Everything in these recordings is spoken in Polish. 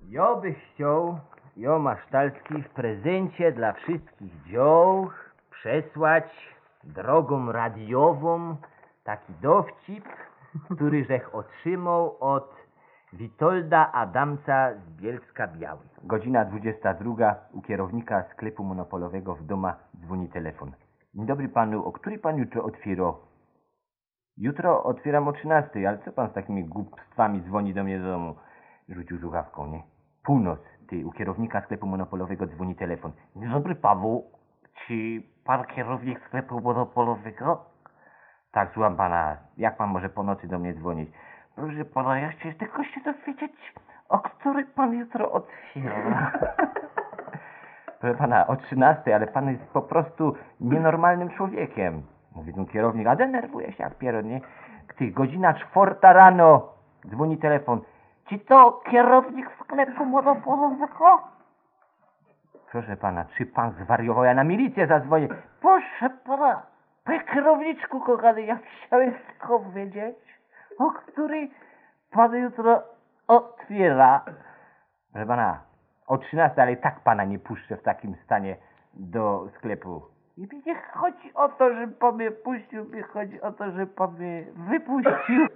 Ja bych chciał, Masztalski, w prezencie dla wszystkich dzioł przesłać drogą radiową taki dowcip, który żech otrzymał od Witolda Adamca z Bielska-Białej. Godzina 22, u kierownika sklepu monopolowego w doma dzwoni telefon. Dzień dobry panu, o której pan jutro otwiera? Jutro otwieram o 13, ale co pan z takimi głupstwami dzwoni do mnie do domu? Rzucił słuchawką, nie? Północ, ty, u kierownika sklepu monopolowego dzwoni telefon. Dzień dobry panu, czy pan kierownik sklepu monopolowego? Tak, słucham pana, jak pan może po nocy do mnie dzwonić? Proszę pana, ja chciałem tylko się dowiedzieć, o której pan jutro otwiera. Proszę pana, o 13, ale pan jest po prostu nienormalnym człowiekiem. Mówi ten kierownik, a denerwuje się jak pieron, nie? Ty, godzina 4 rano, dzwoni telefon. Czy to kierownik sklepu monopolowego? Proszę pana, czy pan zwariował? Ja na milicję zadzwonię. Proszę pana, panie kierowniczku kochany, ja chciałem tylko wiedzieć, o której pan jutro otwiera. Proszę pana, o 13, ale i tak pana nie puszczę w takim stanie do sklepu. I mi nie chodzi o to, że pan mnie puścił, mi chodzi o to, że pan mnie wypuścił.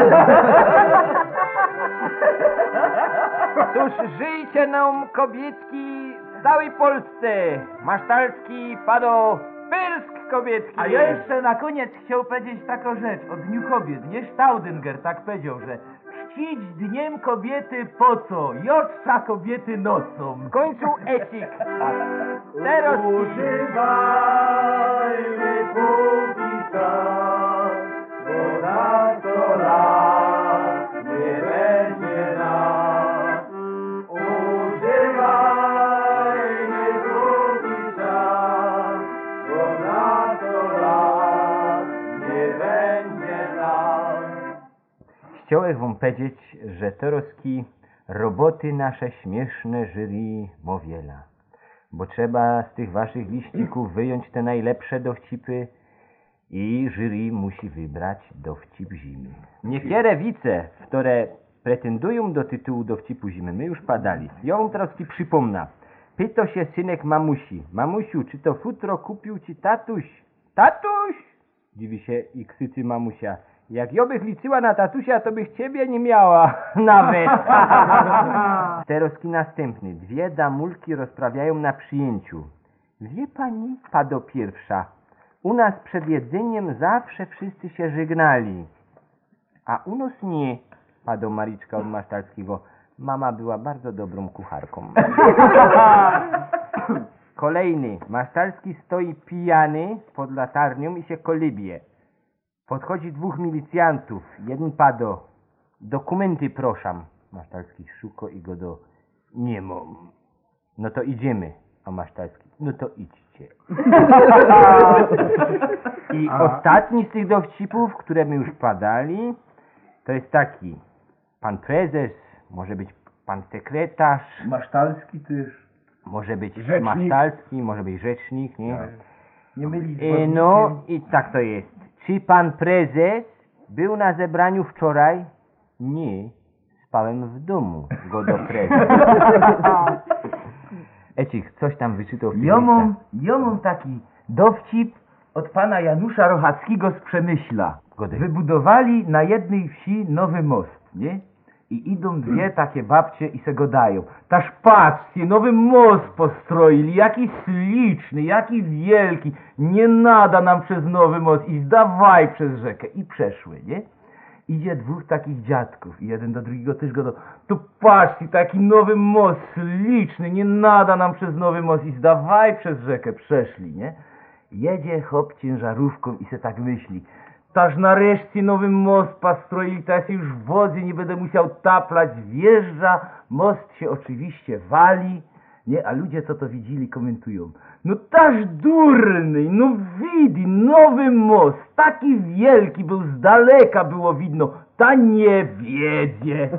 Cóż, żyjcie nam kobietki w całej Polsce. Masztalski, Pado, Pyrsk kobietki. A ja jeszcze na koniec chciał powiedzieć taką rzecz o Dniu Kobiet. Nie Staudinger tak powiedział, że czcić Dniem Kobiety po co? Jotrza kobiety nocą. W końcu Ecik. Teraz używajmy póki czas, bo na 100 lat nie będzie nas. Używajmy póki czas, bo na 100 lat nie będzie nas. chciałem wam powiedzieć, że toroski roboty nasze śmieszne jury mowiela. Bo trzeba z tych waszych liścików wyjąć te najlepsze dowcipy i jury musi wybrać dowcip zimy. Niektóre wice, które pretendują do tytułu dowcipu zimy, my już padali. Ja wam teraz ci przypomnę. Pyta się synek mamusi. Mamusiu, czy to futro kupił ci tatuś? Tatuś? Dziwi się i krzyczy mamusia. Jak ja bych liczyła na tatusia, to bych ciebie nie miała. Nawet. Teroski następny. Dwie damulki rozprawiają na przyjęciu. Wie pani, Pado pierwsza, u nas przed jedzeniem zawsze wszyscy się żegnali. A u nas nie, Pado Mariczka od Masztalskiego. Mama była bardzo dobrą kucharką. Kolejny. Masztalski stoi pijany pod latarnią i się kolybie. Podchodzi dwóch milicjantów. Jeden Pado. Dokumenty proszam. Masztalski szuka i go do... Nie mam. No to idziemy. A Masztalski. No to idźcie. I ostatni z tych dowcipów, które my już padali, to jest taki. Pan prezes, może być pan sekretarz, Masztalski też. może być Rzecznik. Masztalski, może być rzecznik, nie? Tak. Nie mylić z No wodnikiem. i tak to jest. Czy pan prezes był na zebraniu wczoraj? Nie, spałem w domu, go do prezes. Ecik, coś tam wyczytał w tych Ja listach. mam taki dowcip od pana Janusza Rochackiego z Przemyśla. Godej. Wybudowali na jednej wsi nowy most, nie? I idą dwie takie babcie i se gadają. Taż patrzcie, nowy most postroili, jaki śliczny, jaki wielki. Nie nada nam przez nowy most i zdawaj przez rzekę. I przeszły, nie? Idzie dwóch takich dziadków i jeden do drugiego też go do... Tu patrzcie, taki nowy most, śliczny, nie nada nam przez nowy most i zdawaj przez rzekę. Przeszli, nie? Jedzie chłop ciężarówką i se tak myśli. Taż nareszcie nowy most postroili, to ja się już w wodzie nie będę musiał taplać. Wjeżdża, most się oczywiście wali, nie? A ludzie, co to widzieli, komentują. No taż durny, no widzi, nowy most, taki wielki był, z daleka było widno, ta nie wiedzie.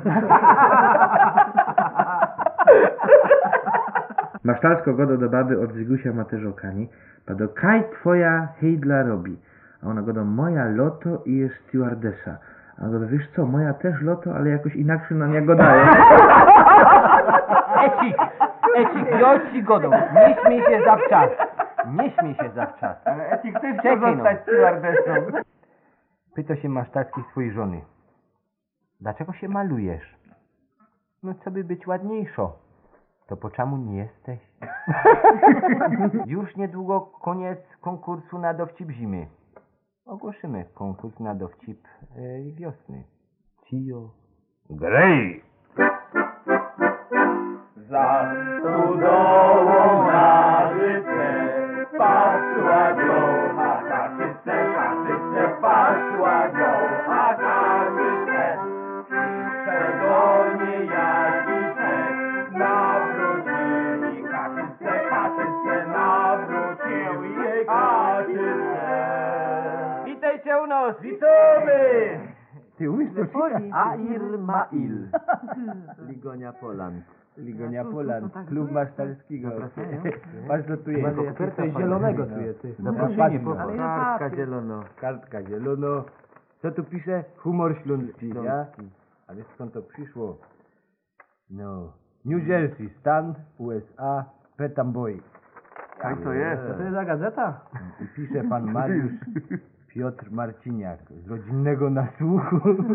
Masztalsko godo do baby od Zygusia Materzokani. Pado, kaj twoja hejdla robi? A ona godo, moja loto i jest stewardesa. A ona godo, wiesz co, moja też loto, ale jakoś inaczej na niego daje. ci godą, nie śmiej się zawczas. Nie śmiej się zawczas. Ale ty chcesz Czekaj, no. zostać stewardessą. Pyta się Masztalski swojej żony. Dlaczego się malujesz? No co by być ładniejszo? To po czemu nie jesteś? Już niedługo koniec konkursu na dowcip zimy. Ogłoszymy konkurs na dowcip wiosny. Cio. Grej! Za studołą na życie patrzyła dziołcha, kaczyce, patrzyła dziołcha, kaczyce. Przedolnie jaździce nawrócili, kaczyce, nawrócił jej kaczyce. Witajcie u nas! Witamy! Ty umiesz to czytać? Air Mail. Ligonia Poland. Ligonia Poland, klub Masztalskiego. Patrz co tu jest. Coś zielonego tu jest. Zaproszenie, Patrz, kartka zielono. Kartka zielono. Co tu pisze? Humor śląski, ja? A wiesz skąd to przyszło? No. New Jersey, stan USA, Petam Boy. Jak to jest? Co to jest za gazeta? I pisze pan Mariusz Piotr Marciniak z rodzinnego nasłuchu.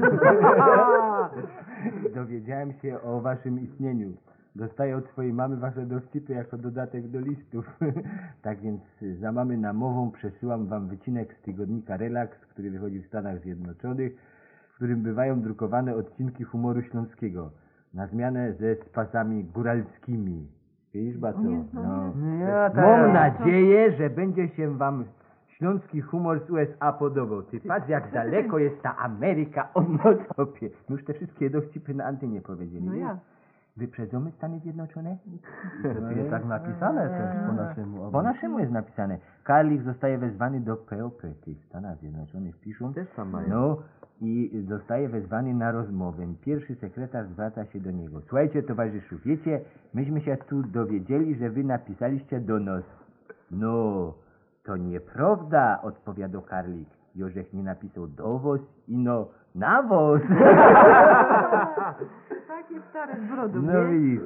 Dowiedziałem się o waszym istnieniu. Dostaję od swojej mamy wasze dowcipy jako dodatek do listów. Tak więc za mamy namową przesyłam wam wycinek z tygodnika Relax, który wychodzi w Stanach Zjednoczonych, w którym bywają drukowane odcinki humoru śląskiego, na zmianę ze spasami góralskimi. Widzisz, Baco? No. Mam nadzieję, że będzie się wam śląski humor z USA podobał. Ty patrz, jak daleko jest ta Ameryka od Notopie. My już te wszystkie dowcipy na antenie powiedzieli. No nie? ja. Wyprzedzamy Stany Zjednoczone? To jest tak napisane też po naszemu. Po naszemu jest napisane. Karlik zostaje wezwany do POP. Ty w Stanach Zjednoczonych piszą. Też tam mają. No i zostaje wezwany na rozmowę. Pierwszy sekretarz zwraca się do niego. Słuchajcie, towarzyszu, wiecie, myśmy się tu dowiedzieli, że wy napisaliście do nas. No, to nieprawda, odpowiadał Karlik. Jożech nie napisał dowoz, ino nawóz. Takie stare z brodu, No nie? widzisz,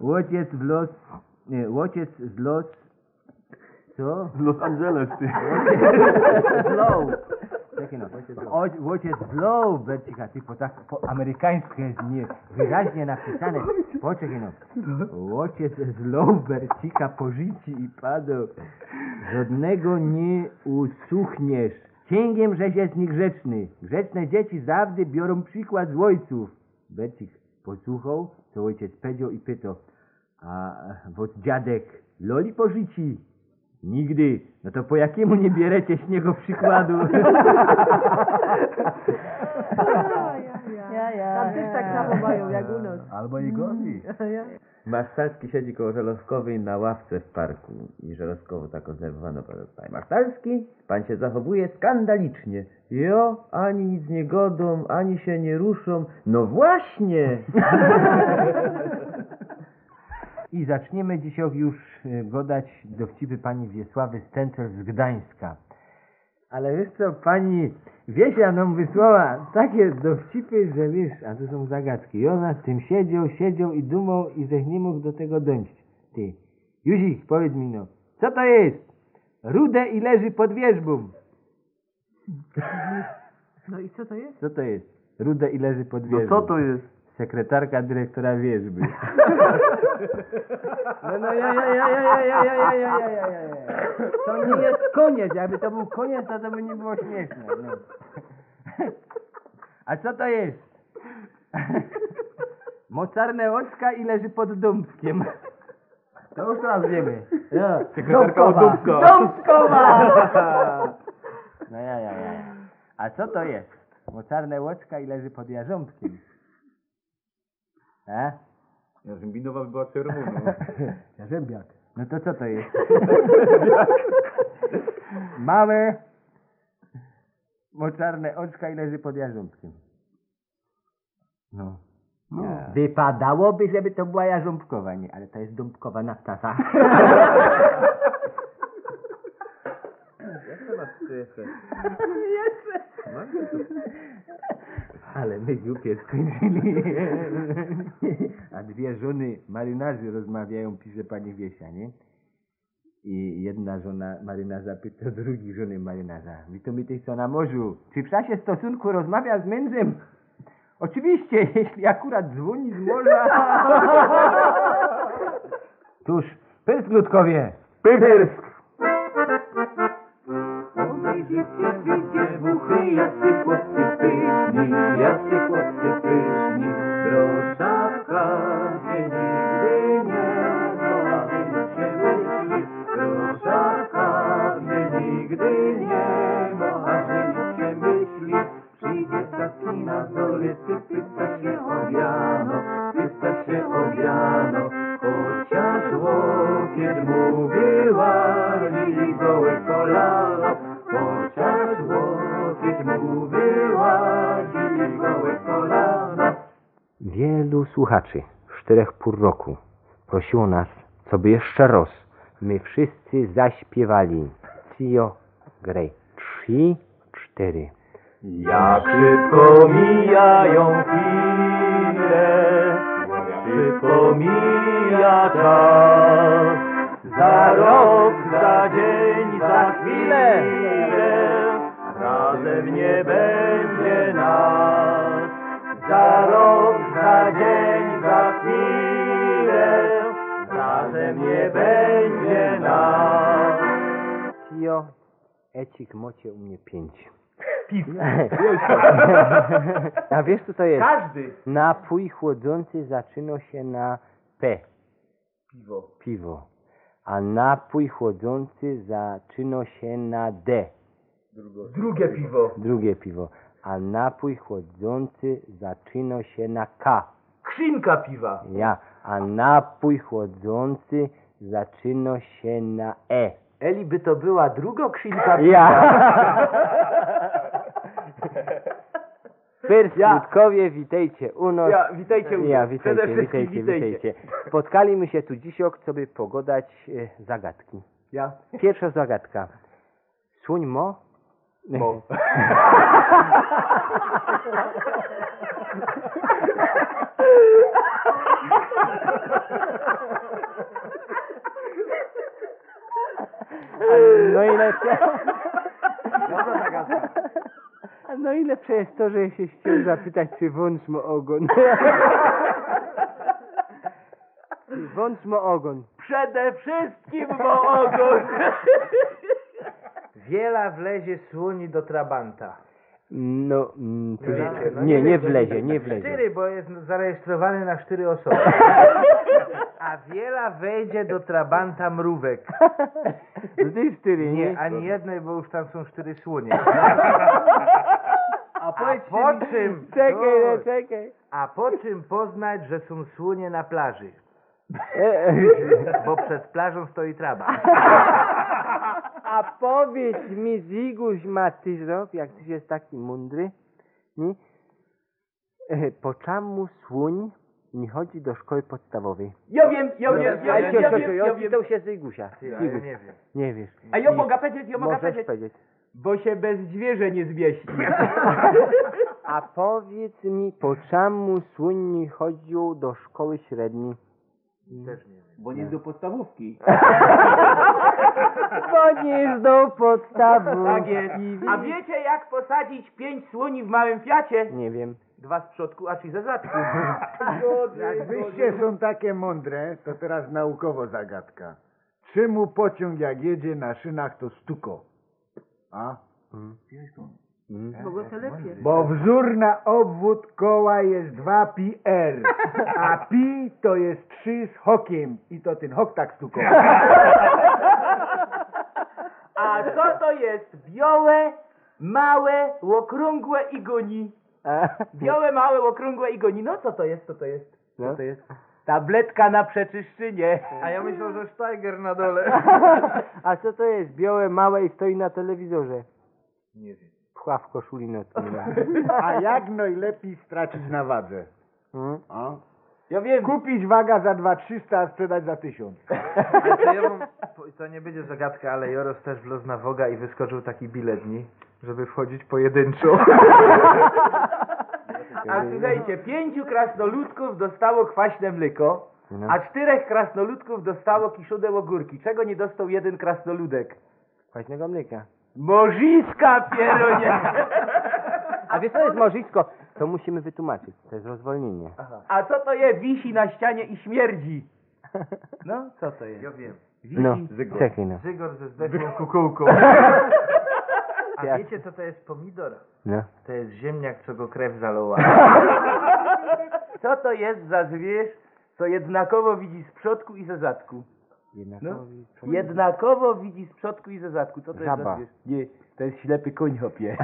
łodziec z los... Co? Z Los Angeles, ty. Slow. Czekaj no. Łodziec slow, Bercika, ty po amerykańsku jest nie wyraźnie napisane. Poczekaj no. Łodziec slow, Bercika po życiu i padł. Żadnego nie usuchniesz. Księgiem, żeś jest niegrzeczny. Grzeczne dzieci zawsze biorą przykład z ojców. Bercik posłuchał, co ojciec powiedział i pytał. A wot dziadek loli po życiu? Nigdy. No to po jakiemu nie bierecie z niego przykładu? Tam też tak samo mają jak u nas. Albo i gorzej. Masztalski siedzi koło Żelazkowej na ławce w parku i Żelazkowo tak obserwowano. Panie Masztalski, pan się zachowuje skandalicznie. Jo, ani nic nie godą, ani się nie ruszą. No właśnie! I zaczniemy dzisiaj już gadać dowcipy pani Wiesławy Stencel z Gdańska. Ale wiesz co, pani Wiesia nam wysłała takie dowcipy, że wiesz, a to są zagadki. I ona z tym siedział i dumał i żeś nie mógł do tego dojść. Ty, Józik, powiedz mi no, co to jest? Rude i leży pod wierzbą. No i co to jest? Co to jest? Rude i leży pod No wierzbą. co to jest? Sekretarka dyrektora wierzby. Ja. To nie jest koniec. Jakby to był koniec, to by nie było śmieszne. No. A co to jest? Mocarne oczka i leży pod dąbskiem. To już teraz wiemy. No. Sekretarka od Dąbka. Dąbskowa! No ja. A co to jest? Mocarne oczka i leży pod jarząbkiem. A? Jarzębinowa była czerwona. Jarzębiak. No to co to jest? Małe, moczarne oczka i leży pod jarząbkiem. No. Wypadałoby, żeby to była jarząbkowa, nie, ale to jest dąbkowa na ptasa. Jak to masz jeszcze? Ale my głupie skończyli. A dwie żony marynarzy rozmawiają, pisze pani Wiesia, nie? I jedna żona marynarza pyta drugiej żony marynarza: witam ty co na morzu, czy w czasie stosunku rozmawia z mężem? Oczywiście, jeśli akurat dzwoni z morza. Tuż, pyrsk ludkowie! Pyrsk! Dziewuchy, jacy chłopcy pyszni, jacy chłopcy pyszni. Proszawka się nigdy nie ma, się myśli. Proszawka się nigdy nie ma, się myśli. Przyjdzie taki na dole, pyta się o wiano, pyta się o wiano. Chociaż łokieć mu wyłazi gołe kolano, chociaż łokieć mu wyłazi gołe kolano. Wielu słuchaczy w 4 pół roku prosiło nas, co by jeszcze raz my wszyscy zaśpiewali. Cio, grej. 3, 4. Jak szybko mijają chwile, szybko mija czas. Za rok, za dzień, za chwilę, razem nie będzie nas. Za rok, za dzień, za chwilę, razem nie będzie nas. Cio, ecik mocie u mnie 5. A wiesz co to jest? Każdy! Napój chłodzący zaczyna się na P. Piwo. Piwo. A napój chłodzący zaczyna się na D. Drugie piwo. Drugie piwo. A napój chłodzący zaczyna się na K. Krzynka piwa. Ja. A napój chłodzący zaczyna się na E. Eli by to była druga krzynka piwa. Ja. Persutkowie, witajcie u nas. Witajcie u Ja, nas. witajcie, Przede wszystkim witajcie. Spotkaliśmy się tu dzisiaj, żeby pogadać zagadki. Ja? Pierwsza zagadka. Słoń mo? Mo. No i lepsze. No i lepsze jest to, że się chciał zapytać, czy wąż ma ogon. Czy wąż ma ogon? Przede wszystkim bo ogon. Wiela wlezie słoni do trabanta. No, Wiecie, no nie wlezie, nie wlezie. 4, bo jest zarejestrowany na 4 osoby. A wiela wejdzie do trabanta mrówek. No to jest 4, Nie, ani jednej, bo już tam są 4 słonie. A po czym? Czekaj. A po czym poznać, że są słonie na plaży? Bo przed plażą stoi trabant. A powiedz mi, Ziguś Matyżok, jak ty jest taki mądry, nie? Po czemu słoń nie chodzi do szkoły podstawowej? Ja wiem. To się Zigusia. Ja Ziguś. nie wiem. Nie wiesz. A ja mogę powiedzieć, Możesz powiedzieć. Bo się bez zwierzę nie zwieści. A powiedz mi, po czemu słoń nie chodził do szkoły średniej? Też nie wiem. Bo nie do podstawówki. Bo nie jest do podstawówki. Tak jest. A wiecie jak posadzić 5 słoni w małym Fiacie? Nie wiem. 2 z przodku, a 3 ze zadku. Jak wyście są takie mądre, to teraz naukowo zagadka. Czemu pociąg jak jedzie na szynach to stuko? A? Bo go telepie. Bo wzór na obwód koła jest 2 pi r, a pi to jest 3 z hokiem i to ten hok tak stuko. A co to jest? Białe, małe, okrągłe i goni. Białe, małe, okrągłe i goni. No co to jest? Co to jest? No. To jest tabletka na przeczyszczenie. A ja myślę, że Steiger na dole. A co to jest? Białe, małe i stoi na telewizorze. Nie wiem. Pcha w koszuli nocnej. A jak najlepiej stracić na wadze? Hmm? A? Ja wiem. Kupić waga za 2300, a sprzedać za 1000. Ale to, ja mam, to nie będzie zagadka, ale Joros też wlazł na woga i wyskoczył taki bilet, nie? Żeby wchodzić pojedynczo. A słuchajcie, 5 krasnoludków dostało kwaśne mleko, No. a 4 krasnoludków dostało kiszoне ogórki. Czego nie dostał jeden krasnoludek? Kwaśnego mleka. Morziska, pieronie! A wiesz co jest morzysko? To musimy wytłumaczyć. To jest rozwolnienie. A co to je? Wisi na ścianie i śmierdzi. No, co to jest? Ja wiem. No, czekaj no. Zygor ze zdechłą kukułką. A Jak? wiecie co to jest pomidor? No. To jest ziemniak, co go krew zalała. Co to jest za zwierz, co jednakowo widzi z przodku i ze zadku? Jednakowi. Jednakowo widzi z przodku i ze zadku. Co to jest Żaba. za zwierz? Nie, to jest ślepy koń, hopie.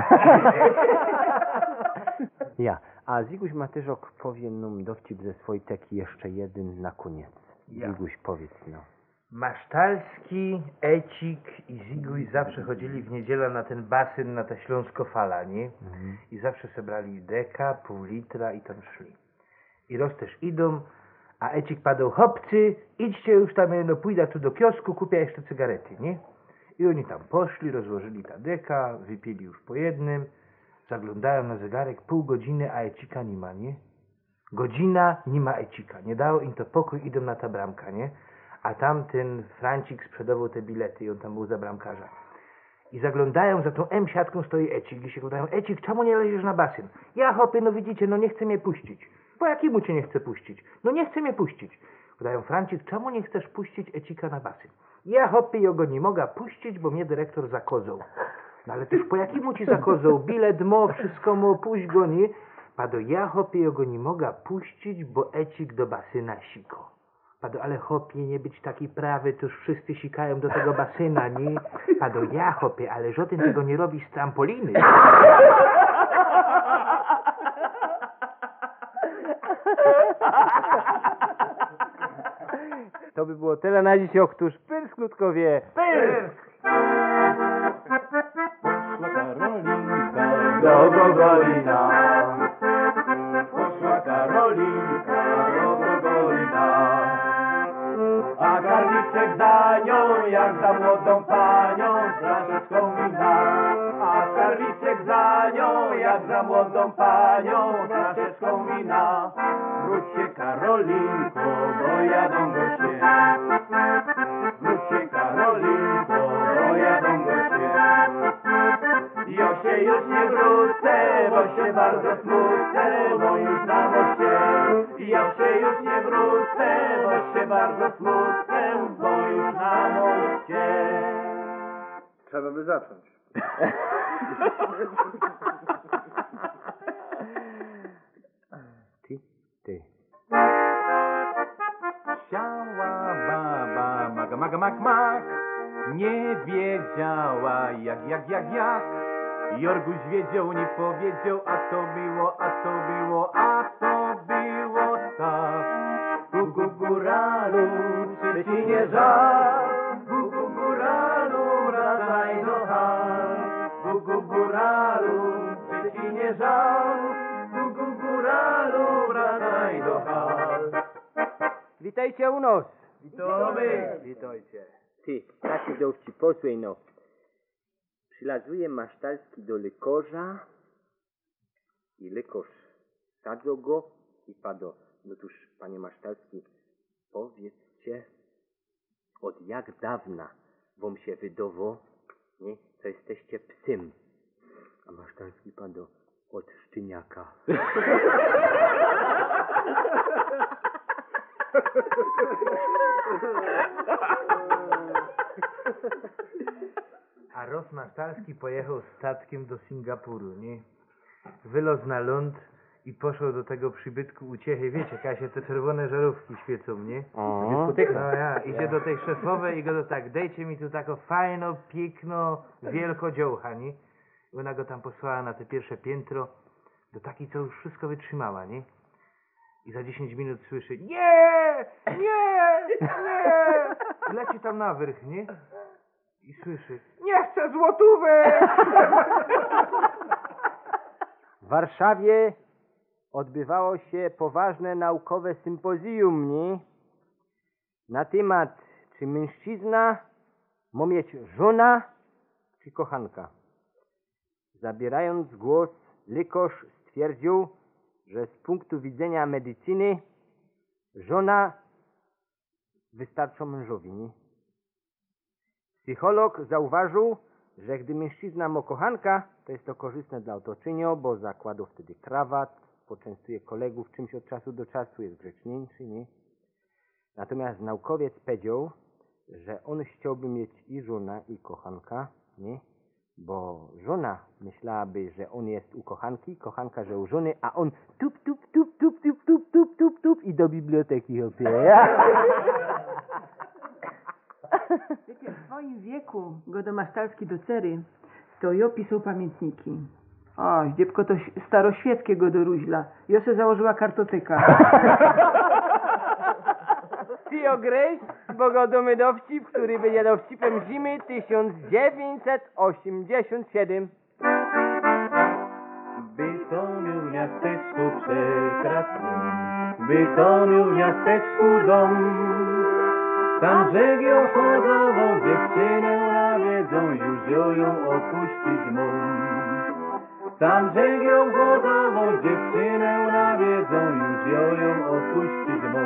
Ja. A Ziguś Matyżok powie nam dowcip ze swojej teki jeszcze jeden na koniec. Ja. Ziguś powiedz no. Masztalski, Ecik i Ziguj zawsze chodzili w niedzielę na ten basen, na ta Śląskofala, nie? I zawsze sebrali deka, pół litra i tam szli. I roz też idą, a Ecik padał, chłopcy, idźcie już tam, no pójdę tu do kiosku, kupię jeszcze cygarety, nie? I oni tam poszli, rozłożyli ta deka, wypili już po jednym, zaglądają na zegarek, pół godziny, a Ecika nie ma, nie? Godzina, nie ma Ecika, nie dało im to pokój, idą na ta bramka, nie? A tam ten Francik sprzedawał te bilety i on tam był za bramkarza. I zaglądają, za tą M-siatką stoi Ecik i się gadają, Ecik, czemu nie leziesz na basen? Ja hopy, no widzicie, no nie chce mnie puścić. Po jakiemu cię nie chce puścić? No nie chce mnie puścić. Gadają, Francik, czemu nie chcesz puścić Ecika na basen? Ja hopy, ja go nie mogę puścić, bo mnie dyrektor zakozał. No ale też po jakiemu ci zakozał? Bilet mo, wszystko mo, puść go, nie? Pado, ja hopy, ja go nie mogę puścić, bo Ecik do basena siko. Pado, ale hopie, nie być taki prawy, to już wszyscy sikają do tego basena, nie? Pado, ja hopie, ale żaden tego nie robi z trampoliny. To by było tyle na dziś, otóż Pyrsk Ludkowie. Do Gogolina. Poszła Karolinka do Gogolina. A karliczek za nią, jak za młodą panią, z flaszeczką wina. A karliczek za nią, jak za młodą panią, z flaszeczką wina. Wróć się, Karolinko, bo jadą goście. Wróć się, Karolinko, bo jadą goście. Ja się już nie wrócę, bo się bardzo smucę, bo już na moście. Ja się już nie wrócę, bo się bardzo smucę, bo już na moście. Trzeba by zacząć. Ty. Siała baba, maga, maga, mak, mak. Nie wiedziała jak. Jorguś wiedział, nie powiedział, a to było tak. Góralu, czy ci nie żal? Góralu, wracaj do hal. Góralu, czy ci nie żal? Góralu, wracaj do hal. Witajcie u nas. Witamy. Witajcie. Ty, taki dowcip, posłuchaj no. Przylazuje Masztalski do lekarza i lekarz sadzą go i pado. No tuż, panie Masztalski, powiedzcie, od jak dawna wam się wydało, nie, co jesteście psem? A Masztalski pado, od szczeniaka. A Ros Masztalski pojechał statkiem do Singapuru, nie? Wylazł na ląd i poszedł do tego przybytku uciechy. Wiecie, Kasie, te czerwone żarówki świecą, nie? No ja, idzie do tej szefowej i go tak, dejcie mi tu taką fajną, piękną, wielką dziołcha, nie? I ona go tam posłała na te pierwsze piętro, do takiej, co już wszystko wytrzymała, nie? I za 10 minut słyszy, nie! I leci tam na wyrch, nie? I słyszy, nie chcę złotówek! W Warszawie odbywało się poważne naukowe sympozjum, nie? Na temat, czy mężczyzna ma mieć żona, czy kochanka. Zabierając głos, lekarz stwierdził, że z punktu widzenia medycyny żona wystarcza mężowi, nie? Psycholog zauważył, że gdy mężczyzna ma kochanka, to jest to korzystne dla otoczenia, bo zakłada wtedy krawat, poczęstuje kolegów czymś od czasu do czasu, jest grzeczniejszy, nie? Natomiast naukowiec powiedział, że on chciałby mieć i żona, i kochanka, nie? Bo żona myślałaby, że on jest u kochanki, kochanka, że u żony, a on tup, tup, tup, tup, tup, tup, tup, tup, tup i do biblioteki hopie. Wiecie, w swoim wieku Godomasztalski do cery to ja pisał pamiętniki. O, dziewko to staroświeckiego do Ruźla. Ja se założyła kartoteka. Ty ogrej, bo godomy dowcip, który będzie dowcipem zimy 1987. Bytomiu w miasteczku przekrasnym, Bytomiu w miasteczku dom. Tam żegio chodowo dziewczynę nawiedzą, już ją opuścić mą. Tam żegio chodowo dziewczynę nawiedzą, już ją opuścić mą.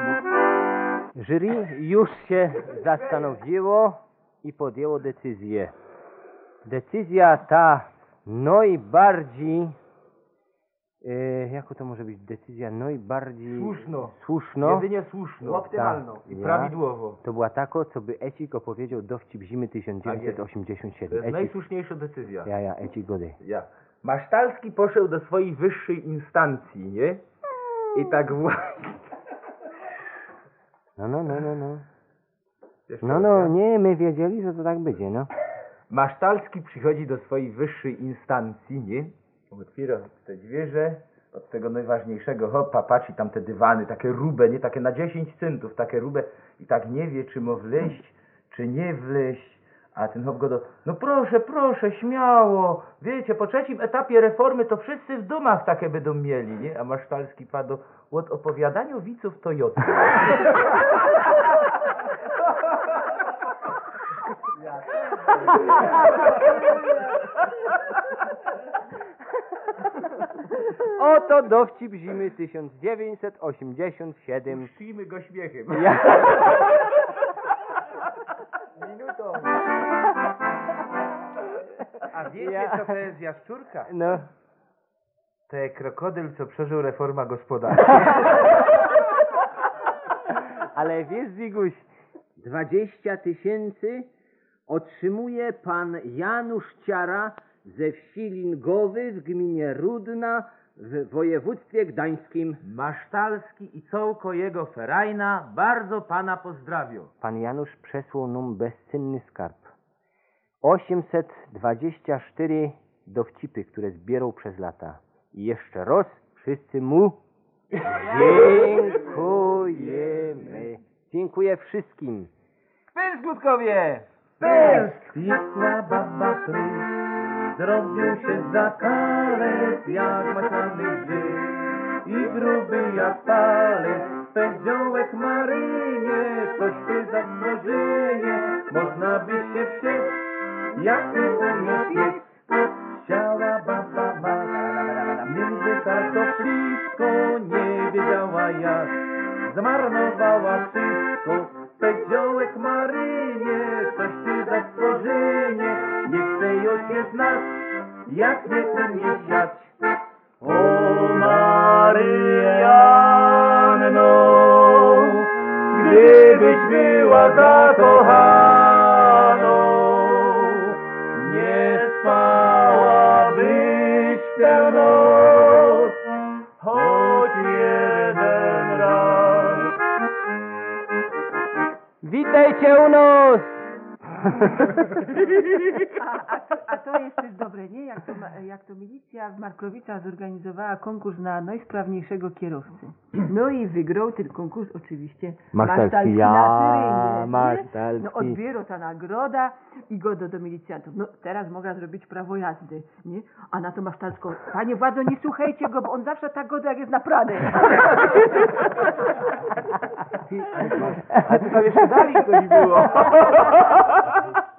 Jury już się zastanowiło i podjęło decyzję. Decyzja ta najbardziej, jako to może być decyzja najbardziej słuszno, Jedynie słuszno. optymalną I prawidłowo. To była tako, co by Ecik opowiedział dowcip zimy 1987. To jest Ecik, najsłuszniejsza decyzja. ja, Ecik Gody. Ja. Masztalski poszedł do swojej wyższej instancji, nie? I tak właśnie... No. No, nie, my wiedzieli, że to tak będzie, no. Masztalski przychodzi do swojej wyższej instancji, nie? Otwiera te drzwi, od tego najważniejszego, hopa, patrzy tam te dywany, takie rube, nie? Takie na 10 centów, takie rube i tak nie wie, czy ma wleźć, czy nie wleźć. A ten hop go do... No proszę, śmiało. Wiecie, po trzecim etapie reformy to wszyscy w domach takie będą mieli, nie? A Masztalski padł od opowiadaniu widzów Toyoty. Oto dowcip zimy 1987. Puścimy go śmiechem. Minutą. A wiecie, co to jest jaszczurka? No. To jest krokodyl, co przeżył reforma gospodarcza. Ale wiesz, Ziguś, 20 000 otrzymuje pan Janusz Ciara ze wsi Lingowy w gminie Rudna w województwie gdańskim. Masztalski i cołko jego ferajna bardzo pana pozdrawią. Pan Janusz przesłał nam bezcenny skarb. 824 dowcipy, które zbierał przez lata. I jeszcze raz wszyscy mu dziękujemy. Dziękuję wszystkim. Pęsk, Ludkowie! Piekła baba Kryś, zrobił się za karet, jak maślany grzyb. I gruby jak palec, pędziołek Marynie, coś ty za stworzenie, można by się wsieć, jak ty umiesz piec. Siała baba ma, między kartoflisko, nie wiedziała jak, zmarnowała wszystko. Pędziołek Marynie, coś ty za stworzenie, nie chce ją się znać, jak nie umie siać. O Maryjanno, gdybyś była zakochaną, nie spałabyś tę noc, choć jeden raz. Witajcie u nas! A to jest też dobre, nie? Jak to milicja w Markrowicach zorganizowała konkurs na najsprawniejszego kierowcę. No i wygrał ten konkurs oczywiście Masztalski na terenie, nie? Masztalski. No odbiera ta nagroda i go do milicjantów. No teraz mogła zrobić prawo jazdy, nie? A na to Masztalską, panie władzo, nie słuchajcie go, bo on zawsze tak goda, jak jest naprawdę. A ty tam jeszcze dalej coś było.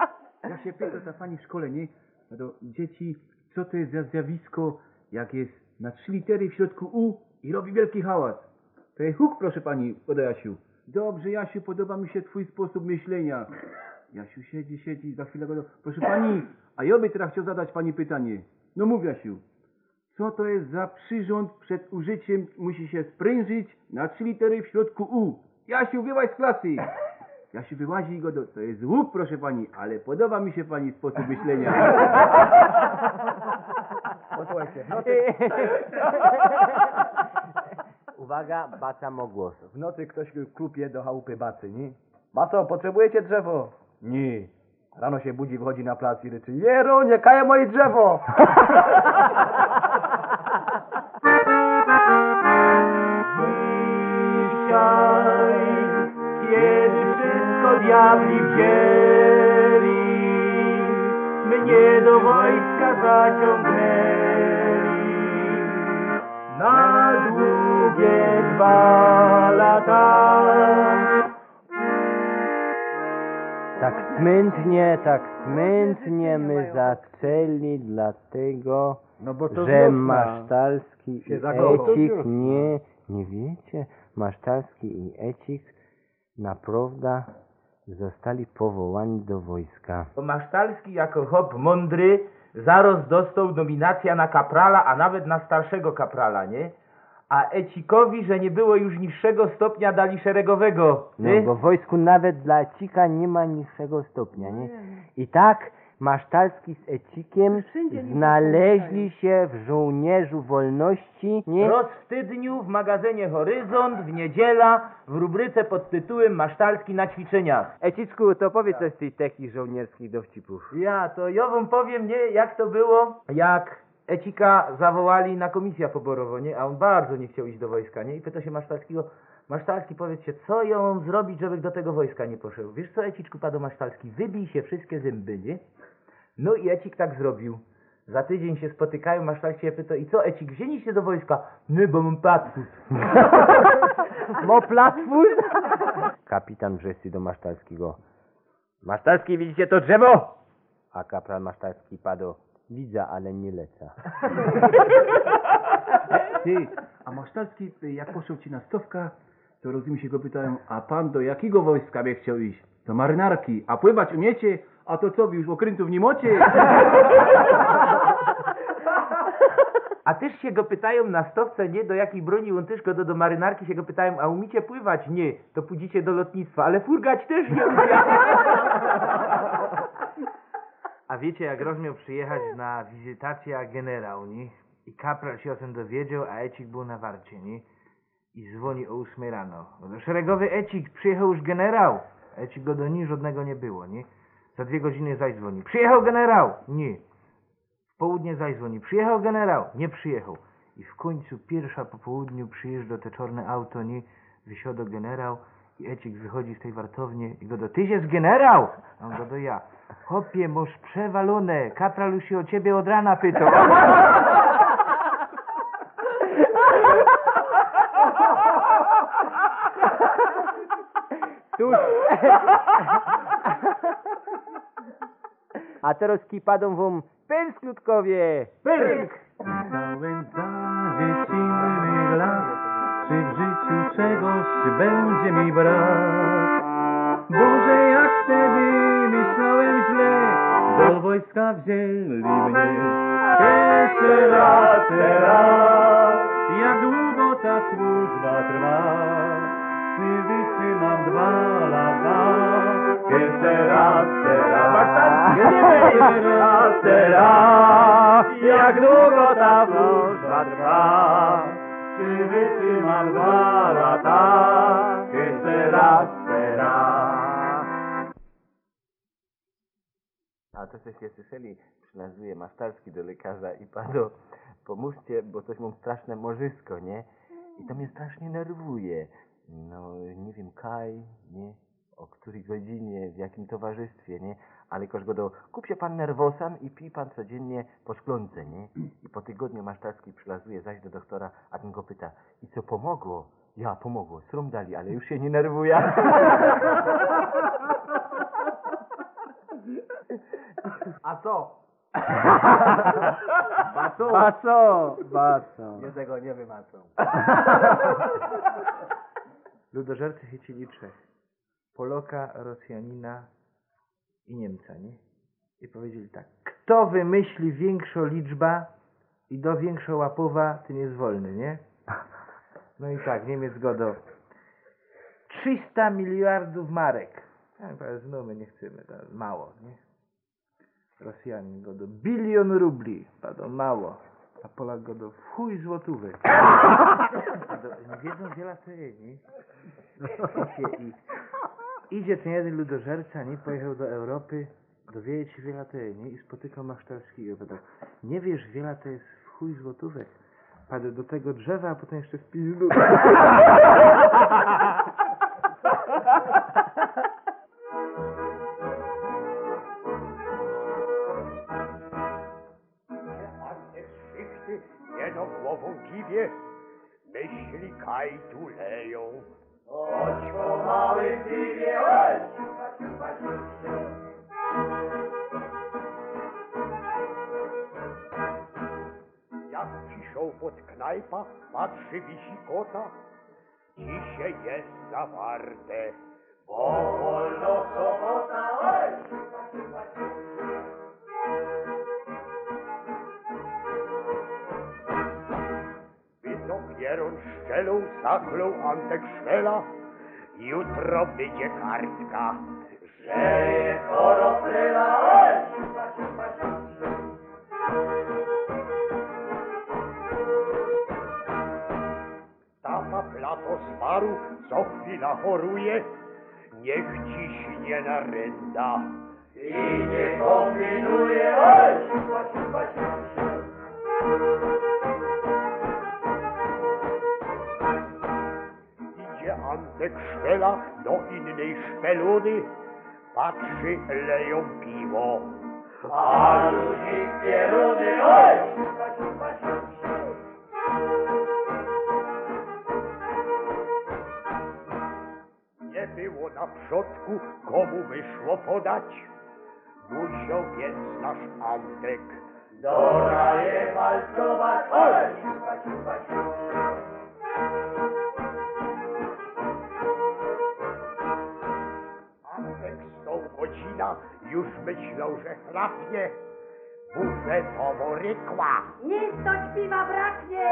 Ja się pytam ta pani w szkole, nie? No to dzieci, co to jest za zjawisko, jak jest na 3 litery w środku U i robi wielki hałas. To jest huk, proszę pani, poda Jasiu. Dobrze, Jasiu, podoba mi się twój sposób myślenia. Jasiu siedzi, za chwilę go... Proszę pani, a ja by teraz chciał zadać pani pytanie. No mów, Jasiu. Co to jest za przyrząd przed użyciem musi się sprężyć na 3 litery w środku U? Jasiu, wyłaź z klasy! Jasiu wyłazi i go do... To jest łuk, proszę pani, ale podoba mi się pani sposób myślenia. Posłuchajcie, Uwaga, baca ma głos. w nocy ktoś klupie do chałupy Bacy, nie? Baco, potrzebujecie drzewo? Nie. Rano się budzi, wychodzi na plac i ryczy: Jeru, nie kaje moje drzewo! Dzisiaj, kiedy wszystko diabli wzięli, mnie do wojska zaciągnęli na długie 2 lata. Tak smętnie my zaczęli, dlatego, No bo to że wiosna. Masztalski Się i zakochał. Ecik, nie wiecie, Masztalski i Ecik naprawdę zostali powołani do wojska. Bo Masztalski jako chłop mądry zaraz dostał nominacja na kaprala, a nawet na starszego kaprala, nie? A Ecikowi, że nie było już niższego stopnia, dali szeregowego, No nie? bo w wojsku nawet dla Ecika nie ma niższego stopnia, nie? I tak Masztalski z Ecikiem Wszędzie nie znaleźli się w żołnierzu wolności, nie? Roz w tydniu w magazynie Horyzont, w niedziela, w rubryce pod tytułem Masztalski na ćwiczeniach. Ecicku, to powiedz coś z tych takich żołnierskich dowcipów. Ja wam powiem, nie, jak to było, jak Ecika zawołali na komisję poborową, nie? A on bardzo nie chciał iść do wojska, nie? I pyta się Masztalskiego: Masztalski, powiedz się, co ja mam zrobić, żeby do tego wojska nie poszedł? Wiesz co, Eciczku, padł Masztalski, wybij się wszystkie zęby, nie? No i Ecik tak zrobił. Za tydzień się spotykają, Masztalski się pyta: i co, Ecik, wzięli się do wojska? Nie, bo mam platfus. Mo platfus? Kapitan wrzeszczy do Masztalskiego: Masztalski, widzicie to drzewo? A kapral Masztalski padł: widzę, ale nie lecę. Ty, a Masztalski, jak poszedł ci na stówkę, to rozumie się go pytają: a pan do jakiego wojska by chciał iść? Do marynarki. A pływać umiecie? A to co, wy już okrętów nie macie? A też się go pytają na stowce, nie, do jakiej broni, on też go do marynarki się go pytają: a umiecie pływać? Nie, to pójdziecie do lotnictwa, ale furgać też nie umie. A wiecie, jak Roż miał przyjechać na wizytację generał, nie? I kapral się o tym dowiedział, a Ecik był na warcie, nie? I dzwoni o 8 rano. No, szeregowy Ecik, przyjechał już generał. Ecik go do niej żadnego nie było, nie? Za 2 godziny zaś dzwoni: przyjechał generał! Nie. W południe zaś dzwoni: przyjechał generał! Nie przyjechał. I w końcu pierwsza po południu przyjeżdża te czarne auto, nie? Wysiada generał i Ecik wychodzi z tej wartowni i go do: tyś jest generał! A on go do: ja. Chłopie, masz przewalone, kapral już się o ciebie od rana pytał. Tuż. A teraz kipadą wam pęsklutkowie. Pęsk! Całym za dziecinnych lat, czy w życiu czegoś będzie mi brak? Boże, jak wtedy myślałem źle, do wojska wzięli mnie. Jeszcze raz, jak długo ta służba trwa? Czy wytrzymam 2 lata? Jeszcze raz, jak długo ta służba trwa? Czy wytrzymam 2 lata? Jeszcze raz. A to żeście słyszeli, przylazuje Masztalski do lekarza i padł: pomóżcie, bo coś mam straszne morzysko, nie? I to mnie strasznie nerwuje. No, nie wiem, Kaj, nie? O której godzinie, w jakim towarzystwie, nie? Ale kosz go do: kup się pan nerwosan i pij pan codziennie po szklonce, nie? I po tygodniu Masztalski przylazuje zaś do doktora, a ten go pyta: i co, pomogło? Ja, pomogło, srum dali, ale już się nie nerwuje. A co? Baco. Nie tego nie wymacą. Ludożercy chycili trzech. Poloka, Rosjanina i Niemca, nie? I powiedzieli tak. Kto wymyśli większą liczba i do większą łapowa, ten jest wolny, nie? No i tak, Niemiec godo 300 miliardów marek. Ja znów my nie chcemy, to mało, nie? Rosjanin godo 1 bilion rubli, pado mało. A Polak godo w chuj złotówek. Nie wiedzą wiele to jest, nie? I idzie ten jeden ludożerca, nie? Pojechał do Europy, dowiedzieć się wiele to jest, nie? I spotykał Masztalskiego. Padał, nie wiesz, wiele to jest w chuj złotówek. Padł do tego drzewa, a potem jeszcze w pizdu. Jeno głową kiwie, myśli kajtu leją. Chodź po małym piwie, chodź! Jak ciszą pod knajpa, patrzy wisi kota, dzisiaj jest zawarte, bo wolno sobota, chodź! Pieron szczelą, saklą Antek Szwela, jutro będzie kartka, że jest orofryla, oj! Tata plato zmarł, co chwila choruje, niech ciśnie naręda i nie kombinuje, oj! Antek Szwela do innej szpeluny, patrzy, leją piwo. A ludzi pieruny, oj! Nie było na przodku, komu by szło podać. Musiał więc nasz Antek do raje walcować, oj! Godzina już myślał, że chlapnie, bufetowo rykła. Nic do śpiwa braknie!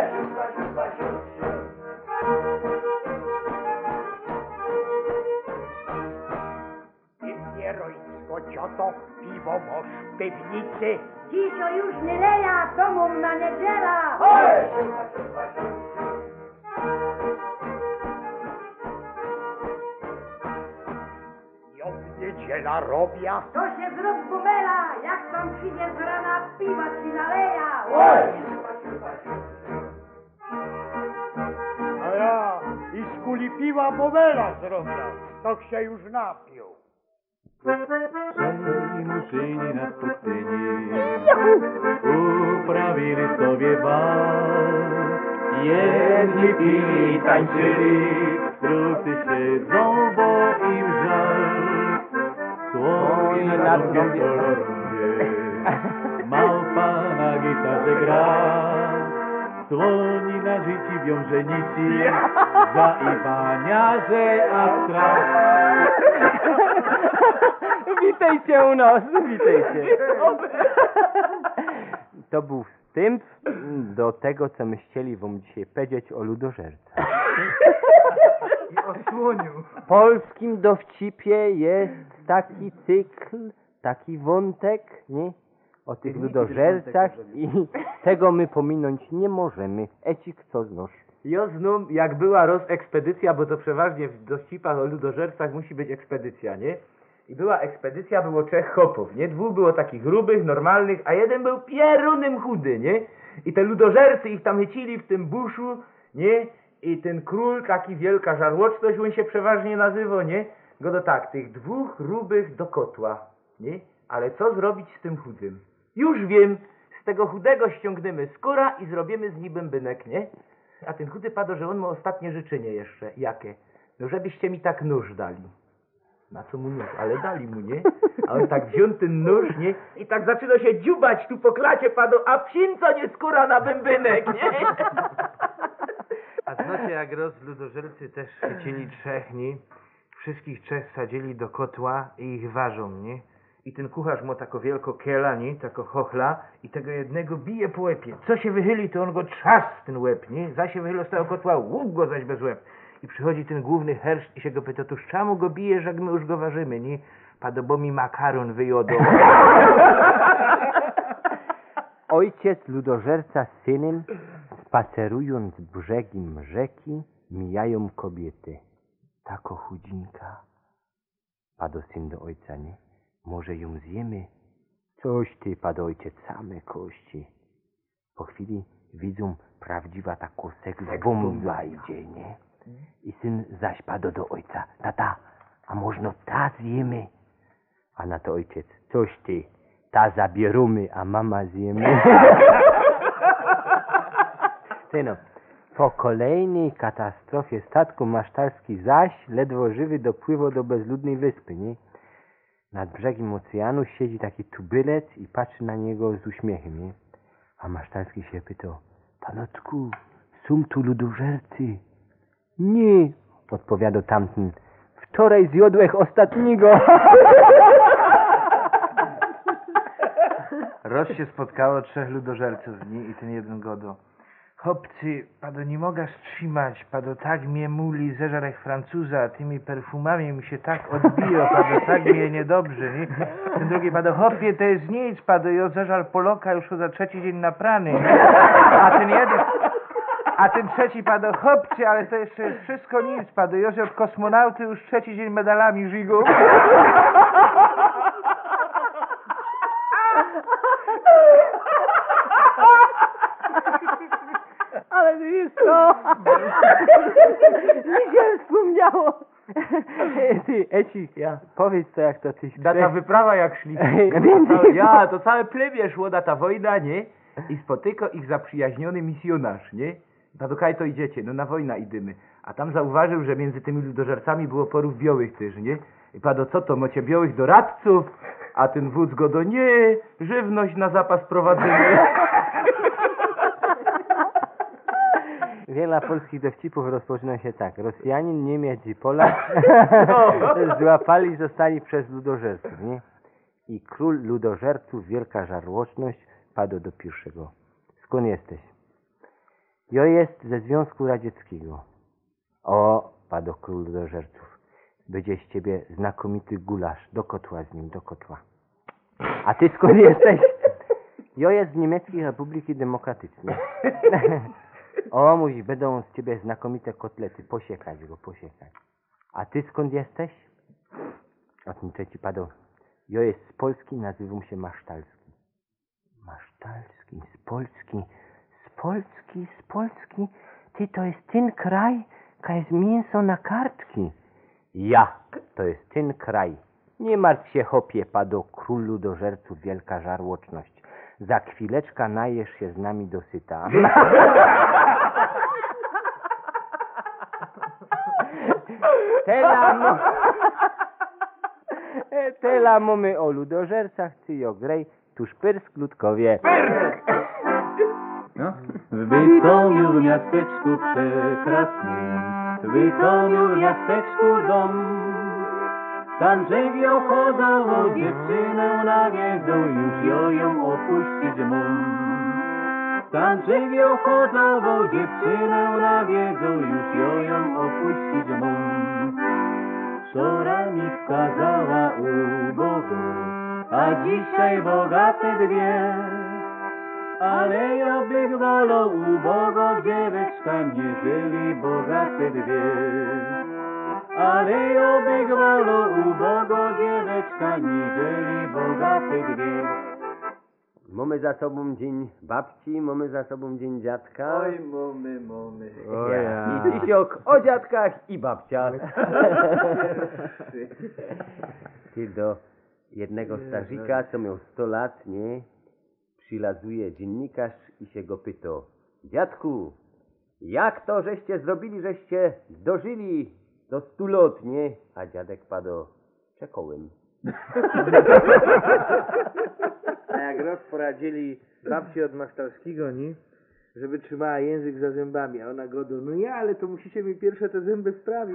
Ty pierońsko cioto, piwo moż w piwnicy. Dzisio już nie leja, domą na niedziela! Niedziela robia. To się zrób bubela, jak tam przyjdzie z rana, piwa ci naleja. A ja i z kuli piwa bobela zrobię, to się już napił. Trzej murzyni na pustyni uprawili sobie bal. Jedni pili i tańczyli, drudzy siedzą, bo im żal. Słonie nad koloruje, małpa na gitarze gra. Słoni na życi wiąże nici, za Iwaniarze a strach. Witajcie u nas, witajcie. To był wstęp do tego, co my chcieli wam dzisiaj powiedzieć o ludożerce. I o słoniu. W polskim dowcipie jest taki cykl, taki wątek, nie? O tych ludożercach i tego my pominąć nie możemy. Ecik, co znosz? Ja znów, jak była ekspedycja, bo to przeważnie w dowcipach o ludożercach musi być ekspedycja, nie? I była ekspedycja, było 3 chłopów, nie? 2 było takich grubych, normalnych, a jeden był pierunem chudy, nie? I te ludożercy ich tam chycili w tym buszu, nie? I ten król, taki wielka żarłoczność, on się przeważnie nazywał, nie? Go do tak, tych 2 grubych do kotła, nie? Ale co zrobić z tym chudym? Już wiem, z tego chudego ściągniemy skóra i zrobimy z nim bębenek, nie? A ten chudy padł, że on ma ostatnie życzenie jeszcze. Jakie? No żebyście mi tak nóż dali. Na co mu nóż? Ale dali mu, nie? A on tak wziął ten nóż, nie? I tak zaczyna się dziubać tu po klacie, padł, a psin co nie skóra na bębenek, nie? A znacie, jak ludożercy też chwycili trzech, nie? Wszystkich trzech sadzili do kotła i ich ważą, nie? I ten kucharz ma tako wielko kiela, nie? Tako chochla i tego jednego bije po łepie. Co się wychyli, to on go trzas ten łeb, nie? Zaś się wychyli z tego kotła, łup go zaś bez łeb. I przychodzi ten główny herszt i się go pyta, to czemu go bijesz, jak my już go ważymy, nie? Pado, bo mi makaron wyjodą. Ojciec ludożerca z synem, spacerując brzegiem rzeki, mijają kobiety. Tako chudzinka. Pado syn do ojca, nie? Może ją zjemy? Coś ty, pado ojciec, same kości. Po chwili widzą prawdziwa ta kosek z bomba idzie, nie? I syn zaś pado do ojca. Tata, a można ta zjemy? A na to ojciec, coś ty, ta zabierumy, a mama zjemy. Syno, po kolejnej katastrofie statku masztalski zaś ledwo żywy dopływał do bezludnej wyspy, nie? Nad brzegiem oceanu siedzi taki tubylec i patrzy na niego z uśmiechem, nie? A masztalski się pytał, panotku, są tu ludożercy? Nie, odpowiadał tamten, wczoraj zjodłeś ostatniego. Roz się spotkało trzech ludożerców, nie? I ten jeden godo. Chłopcy, pado nie mogę wstrzymać, pado tak mnie muli zeżarek Francuza, tymi perfumami mi się tak odbiło, pado tak mnie niedobrze, nie? Ten drugi pado, chłopie, to jest nic, pado, ja zeżar Poloka już za trzeci dzień na prany, nie? A ten trzeci pado, chłopcy, ale to jeszcze jest wszystko nic, pado, ja od kosmonauty już trzeci dzień medalami żigą. Ale to jest to! Mi się wspomniało! Ty, Ecik, ja, powiedz to jak to tyś Da ta wyprawa jak szli. Ja, to całe plemię szło na ta wojna, nie? I spotyka ich zaprzyjaźniony misjonarz, nie? No do kaj to idziecie? No na wojnę idziemy. A tam zauważył, że między tymi ludożercami było porów białych też, nie? I pado, co to, macie białych doradców? A ten wódz go do nie, żywność na zapas prowadzimy. Wiele polskich dowcipów rozpoczyna się tak. Rosjanin, Niemiec i Polak złapali i zostali przez ludożerców, nie? I król ludożerców, wielka żarłoczność, padł do pierwszego. Skąd jesteś? Ja jest ze Związku Radzieckiego. O, padł król ludożerców. Będzie z ciebie znakomity gulasz. Do kotła z nim, do kotła. A ty skąd jesteś? Ja jest z Niemieckiej Republiki Demokratycznej. O, mój, będą z ciebie znakomite kotlety. Posiekać go, posiekać. A ty skąd jesteś? A ten trzeci padł. Ja jest z Polski, nazywam się Masztalski. Masztalski, z Polski. Z Polski, z Polski. Ty, to jest ten kraj, kaj jest mięso na kartki. Jak? To jest ten kraj. Nie martw się, chopie, padł król ludożerców, wielka żarłoczność. Za chwileczkę najesz się z nami dosyta. Tela mamy o ludożercach, cyjo grej, tuż pyrsk ludkowie. No. W Bytomiu w miasteczku przekrasnym, w Bytomiu w miasteczku dom. Tam drzewie chodzą dziewczynę nawiedzą, już ją opuścić mą. Tam drzewie chodzą dziewczynę nawiedzą, już ją opuścić mą. Wczoraj mi wskazała ubogo, a dzisiaj bogate dwie. Ale ja bych wolał ubogo dzieweczka, nieżeli bogate dwie. Ale ja bych wolał ubogo dzieweczka, nieżeli bogate dwie. Mamy za sobą dzień babci, mamy za sobą dzień dziadka. Oj, mamy. O ja. I dzisiok o dziadkach i babciach. Ty do jednego starzika, co miał 100 lat, nie? Przylazuje dziennikarz i się go pyta. Dziadku, jak to żeście zrobili, żeście dożyli do 100 lat, nie? A dziadek padł. Czekałem. A jak raz poradzili babci od Masztalskiego, nie? Żeby trzymała język za zębami, a ona godo, no ja, ale to musicie mi pierwsze te zęby wprawić.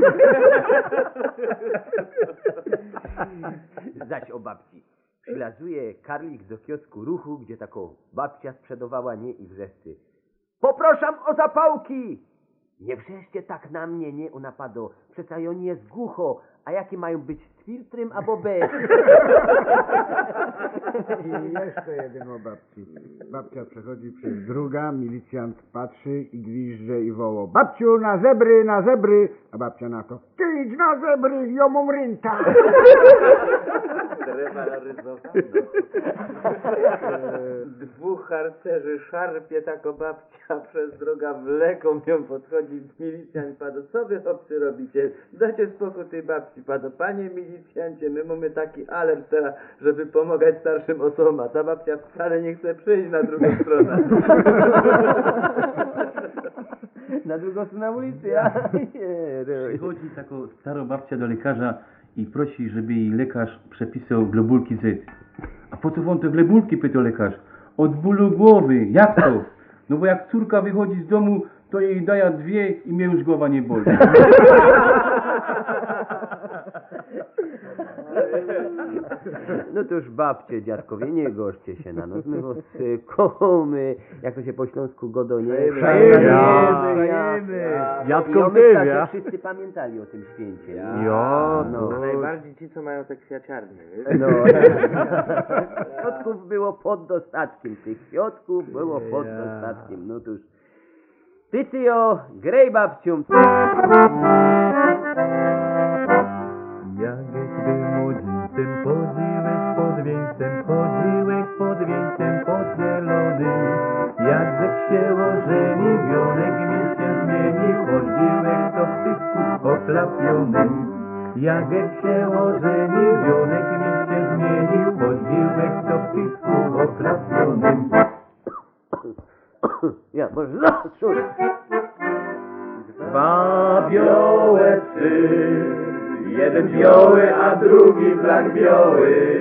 Zdać o babci. Przylazuje karlik do kiosku Ruchu, gdzie taką babcia sprzedawała, nie, i wrzeszczy: poproszam o zapałki! Nie wrzeszcie tak na mnie, nie, ona pado. Przeca oni jest głucho, a jakie mają być z filtrem albo bez? I jeszcze jeden o babci. Babcia przechodzi przez druga, milicjant patrzy i gwizdże i woło: babciu, na zebry! A babcia na to: ty idź na zebry, ja mam rynta. Dwóch harcerzy szarpie tako babcia przez droga wleką ją podchodzi milicjant, pado, co wy chłopcy robicie? Dajcie spokój tej babci, pado, panie milicjancie, my mamy taki alert teraz, żeby pomagać starszym osobom, a ta babcia wcale nie chce przyjść na drugą stronę. Na drugą stronę ulicy, ja? Przychodzi taka stara babcia do lekarza i prosi, żeby jej lekarz przepisał globulki Z. A po co wam te globulki, pyta lekarz? Od bólu głowy. Jak to? No bo jak córka wychodzi z domu, to jej daje 2 i mnie już głowa nie boli. No to już babcie, dziadkowie, nie gorzcie się na nos. My was kochamy, jak to się po śląsku godo, nie? Szajemy. Dziadkom też, ja? Wszyscy pamiętali o tym święcie. No. Najbardziej ci, co mają te kwiaciarnie, wiesz? No. Świątków było pod dostatkiem, tych świątków było pod dostatkiem. No to już. Tycio, grej babcią. Jagieś był młodzieńcem, chodziłeś pod wieńcem podzielonym. Jakżek się ożeniwionek, mi się zmienił, chodziłeś to w tysku ochlapionym. Jakżek się ożeniwionek, mi się zmienił, chodziłeś to w tysku ochlapionym. Ja, może zacząć. Dwa białe psy, jeden biały, a drugi blak biały,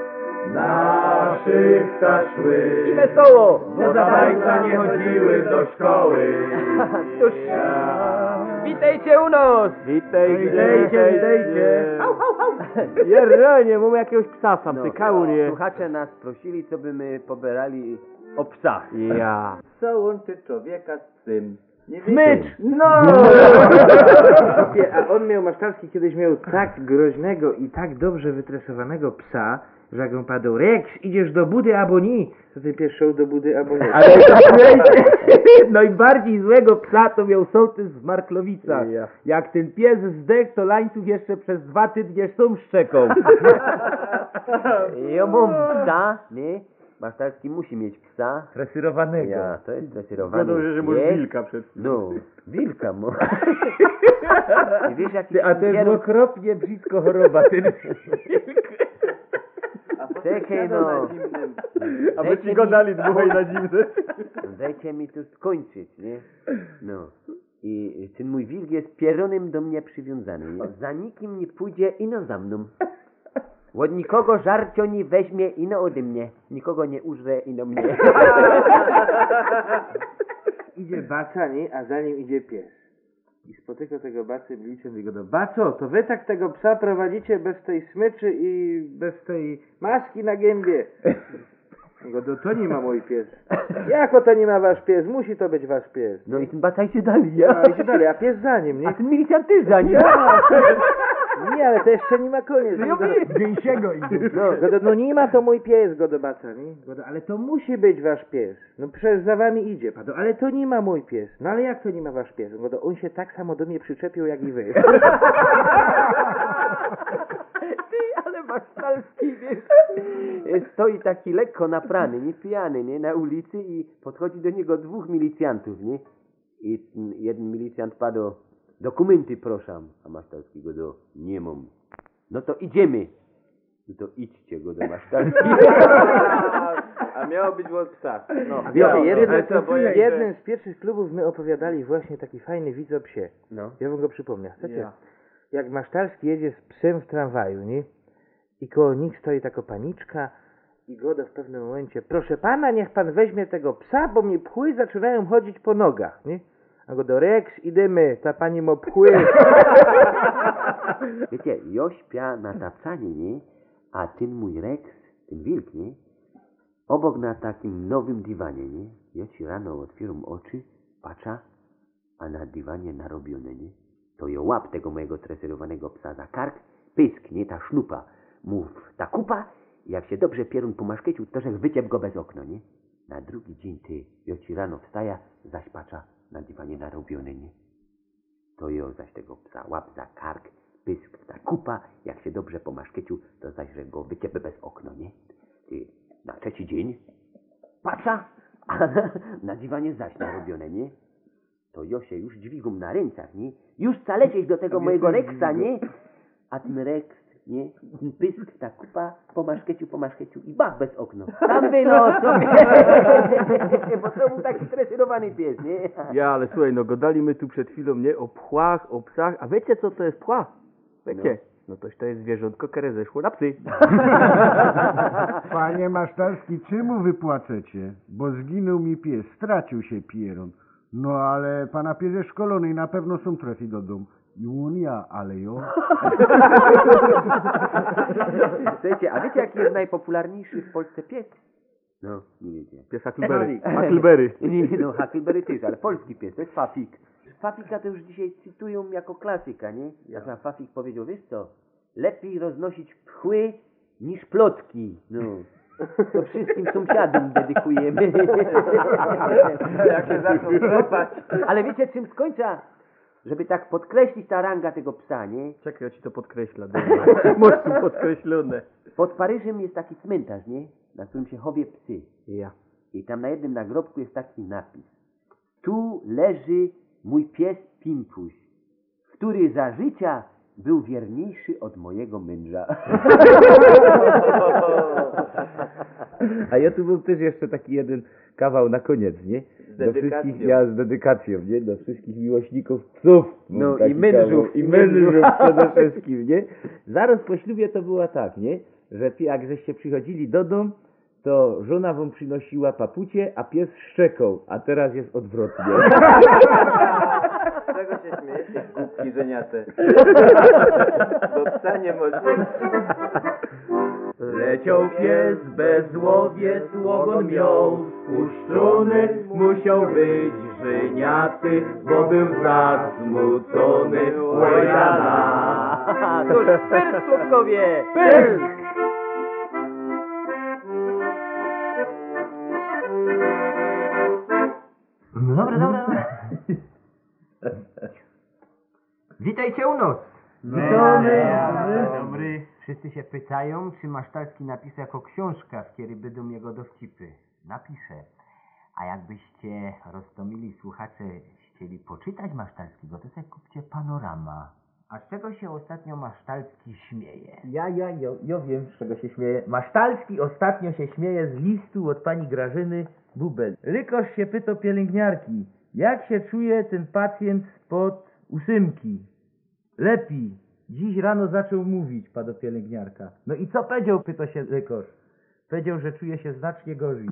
naszych ta szły, I wesoło! bo za bajca nie chodziły do szkoły. Cóż, witajcie u nas! Witajcie. Jerżenie, mamy jakiegoś psa sam, ty kaunie. Słuchacze nas prosili, co by my pobierali o psach. Ja. Co łączy człowieka z psem? Nie Smycz! No! A on miał, Masztalski kiedyś miał tak groźnego i tak dobrze wytresowanego psa, że jak on padł: Rex, idziesz do budy albo nie? To ty pies szedł do budy albo nie. Ale najbardziej złego psa to miał sołtys w Marklowicach. Jak ten pies zdechł, to łańcuch jeszcze przez 2 tygodnie są szczekał. Ja mam psa, nie? Masztalski musi mieć psa. Tresyrowanego. Ja, to jest dresyrowany. Że może wilka przed. No, wilka mu. I wiesz, jaki A to jest okropnie brzydko choroba, ten Czekaj, no. A by ci go dali dwóch na zimne. Dajcie mi tu skończyć, nie? No. I ten mój wilk jest pieronem do mnie przywiązany, nie? Za nikim nie pójdzie, ino za mną. Od nikogo żarcio nie weźmie, ino ode mnie. Nikogo nie użre, ino mnie. Idzie baca, nie? A za nim idzie pies. I spotyka tego bacy bliczem i go do: Baco, to wy tak tego psa prowadzicie bez tej smyczy i bez tej maski na gębie? Go do: to nie ma mój pies. Jako to nie ma wasz pies? Musi to być wasz pies. No i ten baca idzie dalej, ja? A idzie dalej, a pies za nim, nie? A ten milicjant też za nim. Nie, ale to jeszcze nie ma koniec. Gęsiego idzie. No, godo, no nie ma to mój pies, godo baca, nie? Godo, ale to musi być wasz pies. No przecież za wami idzie, pado, ale to nie ma mój pies. No ale jak to nie ma wasz pies? Godo, on się tak samo do mnie przyczepił jak i wy. Ty, ale Masztalski, wiesz, stoi taki lekko naprany, nie pijany, nie, na ulicy i podchodzi do niego 2 milicjantów, nie? I jeden milicjant padł: dokumenty proszę, a Masztalski go do: nie mam. No to idziemy. No to idźcie go do Masztalski. A miało być od psa. No. No, Jeden z pierwszych klubów my opowiadali właśnie taki fajny widz o psie. No. Ja wam go przypomnę. Chcecie? jak Masztalski jedzie z psem w tramwaju, nie? I koło nich stoi taka paniczka i Goda w pewnym momencie: proszę pana, niech pan weźmie tego psa, bo mi pchły zaczynają chodzić po nogach, nie? A Goda: Rex, idziemy, ta pani ma pchły. Wiecie, ja śpię na tapcanie, nie? A ten mój Rex, ten wilk, nie? Obok na takim nowym dywanie, nie? Ja ci rano otwieram oczy, patrzę, a na dywanie narobione, nie? To ja łap tego mojego treserowanego psa za kark, pysk, nie? Ta sznupa, mów, ta kupa, i jak się dobrze pierun po maszkieciu, to żech wyciep go bez okno, nie? Na drugi dzień ty, ja ci rano wstaja, zaś patrzę, na dywanie narobione, nie? To ja zaś tego psa łap za kark, pysk, ta kupa, jak się dobrze po maszkieciu, to zaś że go wyciepę bez okno, nie? Ty, na trzeci dzień patrzę, a na dywanie zaś narobione, nie? To ja się już dźwigam na rękach, nie? Już chcę lecieć do tego mojego Rexa, nie? A ten Rex, nie? Ten pysk, ta kupa, po maszkeciu i bach bez okno. Tam wyno sobie. Bo to był taki stresowany pies, nie? Ja, ale słuchaj, no gadali my tu przed chwilą, nie? O pchłach, o psach. A wiecie, co to jest pchła? Wiecie? No toż to jest zwierzątko, które zeszło na psy. Panie Masztalski, czemu wy płaczecie? Bo zginął mi pies, stracił się pieron. No ale pana pies jest szkolony i na pewno są trafi do domu. I on ja, ale jo. Słuchajcie, a wiecie, jaki jest najpopularniejszy w Polsce pies? No, nie wiecie. Pies Huckleberry. Huckleberry. Nie, no Huckleberry też, ale polski pies, to jest Fafik. Fafika to już dzisiaj cytują jako klasyka, nie? Jak na Fafik powiedział, wiesz co? Lepiej roznosić pchły niż plotki. No. To wszystkim sąsiadom dedykujemy. Jak się zaczął klepać. Ale wiecie, czym skończę? Żeby tak podkreślić ta ranga tego psa, nie? Czekaj, ja ci to podkreśla. Masz tu podkreślone. Pod Paryżem jest taki cmentarz, nie? Na którym się chowie psy. Ja. I tam na jednym nagrobku jest taki napis: tu leży mój pies Pimpuś, który za życia był wierniejszy od mojego męża. A ja tu był też jeszcze taki jeden kawał na koniec, nie? Do wszystkich, ja z dedykacją, nie? Do wszystkich miłośników psów. No Taki i mężów. kawał. I mężów przede wszystkim, nie? Zaraz po ślubie to było tak, nie? Że jak żeście przychodzili do domu, to żona wam przynosiła papucie, a pies szczekał, a teraz jest odwrotnie. Czego się śmiejecie, głupki żeniate? Do psa nie można. Leciał pies, bezłowiec ogon miał, spuszczony musiał być żeniaty, bo był zasmucony. Ojala! Toż pysk, chłopkowie! Pysk! No dobra. Witajcie u nas. Dobry. Wszyscy się pytają, czy Masztalski napisze jako książka, w której będą jego dowcipy. Napiszę. A jakbyście, roztomili słuchacze, chcieli poczytać Masztalskiego, to sobie kupcie Panorama. A z czego się ostatnio Masztalski śmieje? Ja wiem, z czego się śmieje. Masztalski ostatnio się śmieje z listu od pani Grażyny Bubel. Rykosz się pyta pielęgniarki, jak się czuje ten pacjent spod 8? Lepiej. Dziś rano zaczął mówić, pada pielęgniarka. No i co powiedział, pyta się Rykosz. Powiedział, że czuje się znacznie gorzej.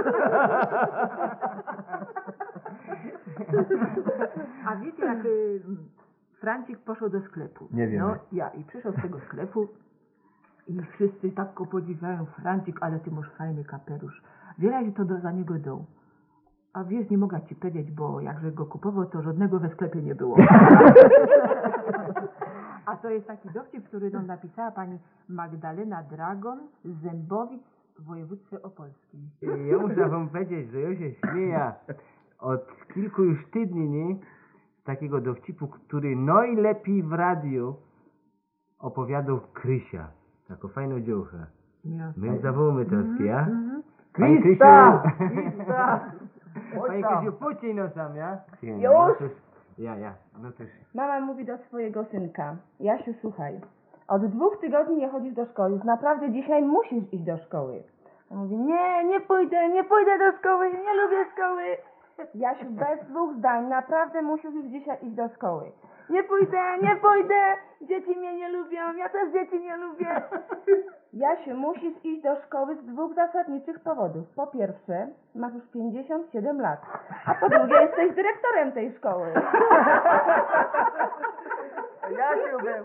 A wiecie, jak Francik poszedł do sklepu. Nie wiem. No, i przyszedł z tego sklepu i wszyscy tak go podziwiają. Francik, ale ty masz fajny kapelusz. Wiele, że to za niego dał. A wiesz, nie mogę ci powiedzieć, bo jakże go kupował, to żadnego we sklepie nie było. A to jest taki dowcip, który nam napisała pani Magdalena Dragon z Zębowic w województwie opolskim. Ja muszę wam powiedzieć, że ja się śmieję od kilku już tygodni, nie? Z takiego dowcipu, który najlepiej w radiu opowiadał Krysia. Taką fajną dziołchę. My zawołamy teraz, ja? Pani Krysiu! Pani Krysiu, puścij nos tam, ja? Już? Ja. No też. Mama mówi do swojego synka: Jasiu, słuchaj, od 2 tygodni nie chodzisz do szkoły, już naprawdę dzisiaj musisz iść do szkoły. On mówi: nie pójdę do szkoły, nie lubię szkoły. Jasiu, bez 2 zdań, naprawdę musisz już dzisiaj iść do szkoły. Nie pójdę, nie pójdę! Dzieci mnie nie lubią, ja też dzieci nie lubię. Jasiu, musisz iść do szkoły z dwóch zasadniczych powodów. Po pierwsze, masz już 57 lat, a po drugie jesteś dyrektorem tej szkoły. Jasiu był.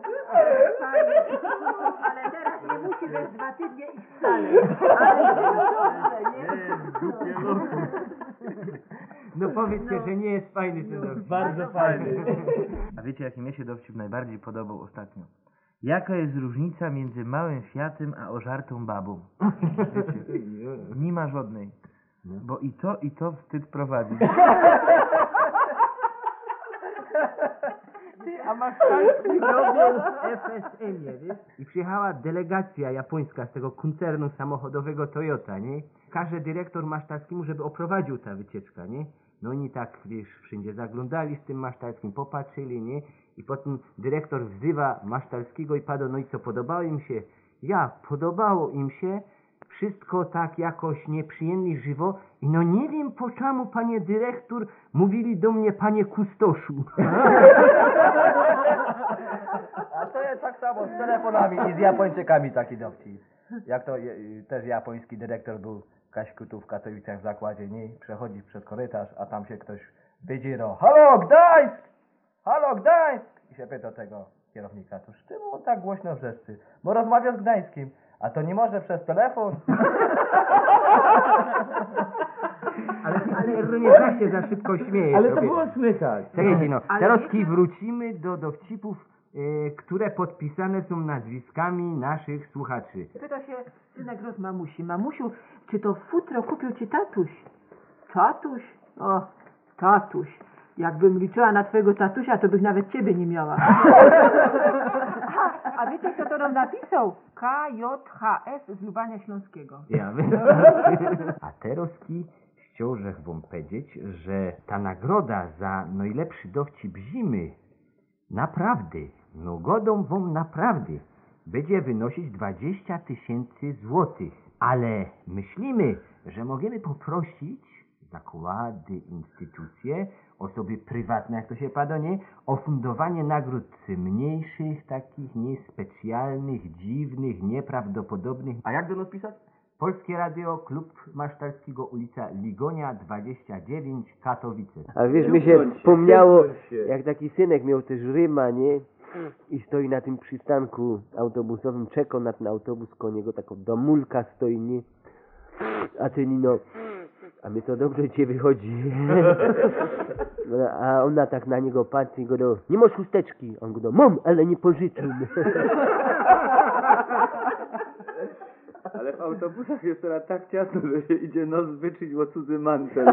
Ale teraz nie musi bez 2 tygodnie iść wcale. Ale dobrze, nie? No powiedzcie, że nie jest fajny ten dowcip. Bardzo fajny. A wiecie, jaki mnie się dowcip najbardziej podobał ostatnio? Jaka jest różnica między małym Fiatem a ożartą babą? Wiecie, nie ma żadnej. Bo i to wstyd prowadzi. A Masztalski robił FSM-ie, wiesz? I przyjechała delegacja japońska z tego koncernu samochodowego Toyota, nie? Każe dyrektor Masztalskiemu, żeby oprowadził ta wycieczka, nie? No oni tak, wiesz, wszędzie zaglądali z tym Masztalskim, popatrzyli, nie? I potem dyrektor wzywa Masztalskiego i pada, no i co, podobało im się? Ja, podobało im się, wszystko tak jakoś nieprzyjemnie żywo i no nie wiem po czemu, panie dyrektor, mówili do mnie panie kustoszu. A to jest tak samo z telefonami i z Japończykami taki dowcip. Jak to też japoński dyrektor był Kaśku w Katowicach w zakładzie, nie? Przechodzi przez korytarz, a tam się ktoś wydzierał. Halo Gdańsk! Halo Gdańsk! I się pyta tego kierownika, to z czym on tak głośno wrzeszczy? Bo rozmawia z Gdańskim. A to nie może przez telefon? Ale nie da się za szybko śmieje. Ale to było słychać. Czekajcie, no. Ale Teraz wiecie- wrócimy do dowcipów, które podpisane są nazwiskami naszych słuchaczy. Pyta się synek roz mamusi. Mamusiu, czy to futro kupił ci tatuś? Tatuś? O, tatuś. Jakbym liczyła na twojego tatusia, to bych nawet ciebie nie miała. A wiecie, kto to nam napisał? KJHS z Lubania Śląskiego. Ja A teraz chciał wam powiedzieć, że ta nagroda za najlepszy dowcip zimy naprawdę, no godą wam naprawdę, będzie wynosić 20 000 złotych. Ale myślimy, że możemy poprosić zakłady, instytucje, osoby prywatne, jak to się pada, nie? O fundowanie nagród mniejszych, takich niespecjalnych, dziwnych, nieprawdopodobnych. A jak do nas pisać? Polskie Radio, Klub Masztalskiego, ulica Ligonia 29, Katowice. A wiesz, mi się wspomniało, jak taki synek miał też Ryma, nie? I stoi na tym przystanku autobusowym, czeka na ten autobus, koło niego taką domulka stoi, nie? A ten no, a mi to dobrze cię wychodzi. A ona tak na niego patrzy i go do, nie masz chusteczki? On go do, mam, ale nie pożyczył. Ale w autobusach jest teraz tak ciasno, że się idzie nos wyczyć o cudzy mantel.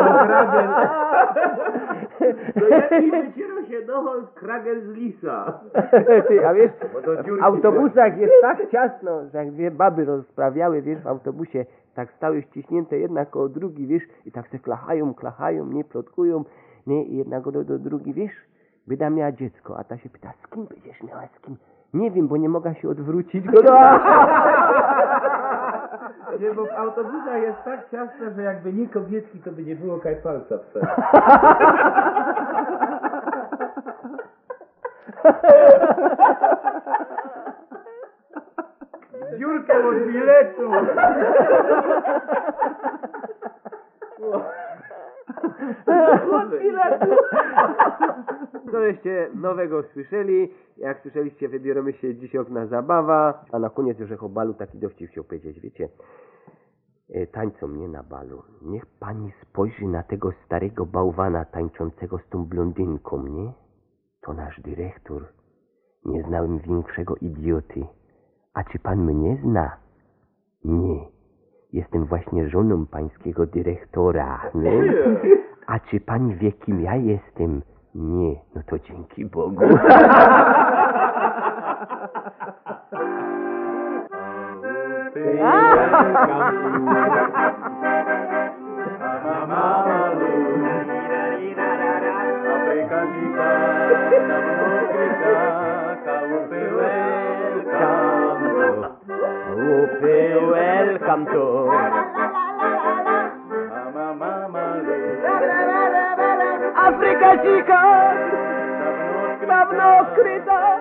To lepiej wyciera się nohol kragel z lisa. Ty, a wiesz, w autobusach jest tak ciasno, że jak dwie baby rozprawiały, wiesz, w autobusie, tak stały ściśnięte jedna koło drugi, wiesz, i tak se klachają, nie, plotkują, nie, i jedna do drugi, wiesz, byda miała dziecko, a ta się pyta, z kim będziesz miała, z kim? Nie wiem, bo nie mogła się odwrócić. Nie, bo w autobusach jest tak ciasno, że jakby nie kobietki, to by nie było kajpalca w sercu. Dziurkę od biletu! Co żeście nowego słyszeli? Jak słyszeliście, wybieramy się dzisiaj na zabawa, a na koniec już o balu taki dowcip chciał powiedzieć, wiecie. Tańczą mnie na balu. Niech pani spojrzy na tego starego bałwana tańczącego z tą blondynką, nie? To nasz dyrektor. Nie znałem większego idioty. A czy pan mnie zna? Nie. Jestem właśnie żoną pańskiego dyrektora, nie? A czy pani wie, kim ja jestem? Nie. No to dzięki Bogu. Welcome to Africa chica. dawno odkryta.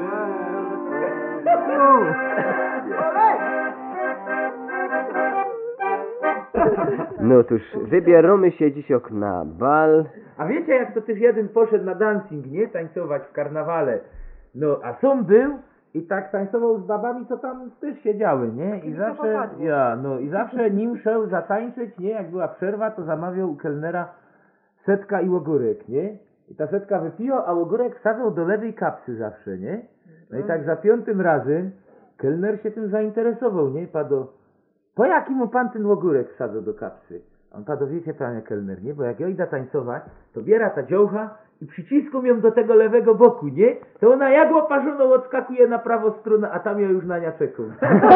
No toż, wybieramy się dziś na bal. A wiecie, jak to też jeden poszedł na dancing, nie? Tańcować w karnawale. No, a sam był i tak tańcował z babami, co tam też siedziały, nie? I zawsze, i zawsze nim szedł zatańczyć, nie? Jak była przerwa, to zamawiał u kelnera setka i ogórek, nie? I ta setka wypiła, a ogórek wsadzał do lewej kapsy zawsze, nie? No i tak za 5. razem kelner się tym zainteresował, nie? Po jaki mu pan ten ogórek wsadzał do kapsy? On pado, wiecie panie kelner, nie? Bo jak ja idę tańcować, to biera ta dziołcha i przyciską ją do tego lewego boku, nie? To ona jak łoparzoną odskakuje na prawą stronę, a tam ja już na nią czekam.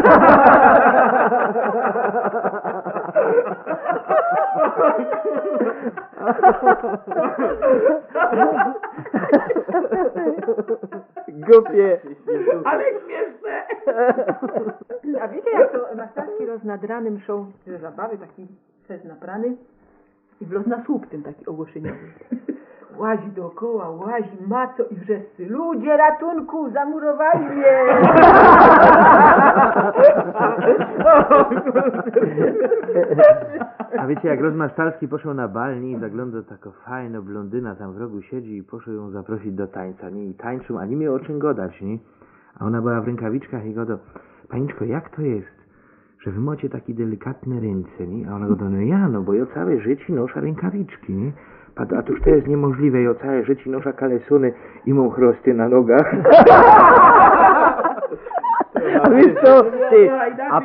Głupie. Ale śmieszne. A wiecie, jak to Mastalski nad ranem szł ze zabawy, taki fez naprany i w los na słup tym taki ogłoszeniowy. Łazi dookoła, łazi, maco i wrzescy. Ludzie, ratunku, zamurowali mnie! A wiecie, jak Rozmastalski poszedł na bal, nie? I zaglądał taka fajna blondyna tam w rogu siedzi i poszedł ją zaprosić do tańca, nie? I tańczył, a nie miał o czym gadać, nie? A ona była w rękawiczkach i godo, paniczko, jak to jest, że wy macie takie delikatne ręce, nie? A ona godo, no ja, no bo ja całe życie noszę rękawiczki, nie? A toż to jest niemożliwe, ja całe życie noszę kalesony i mam chrosty na nogach. A wiesz co, ty, a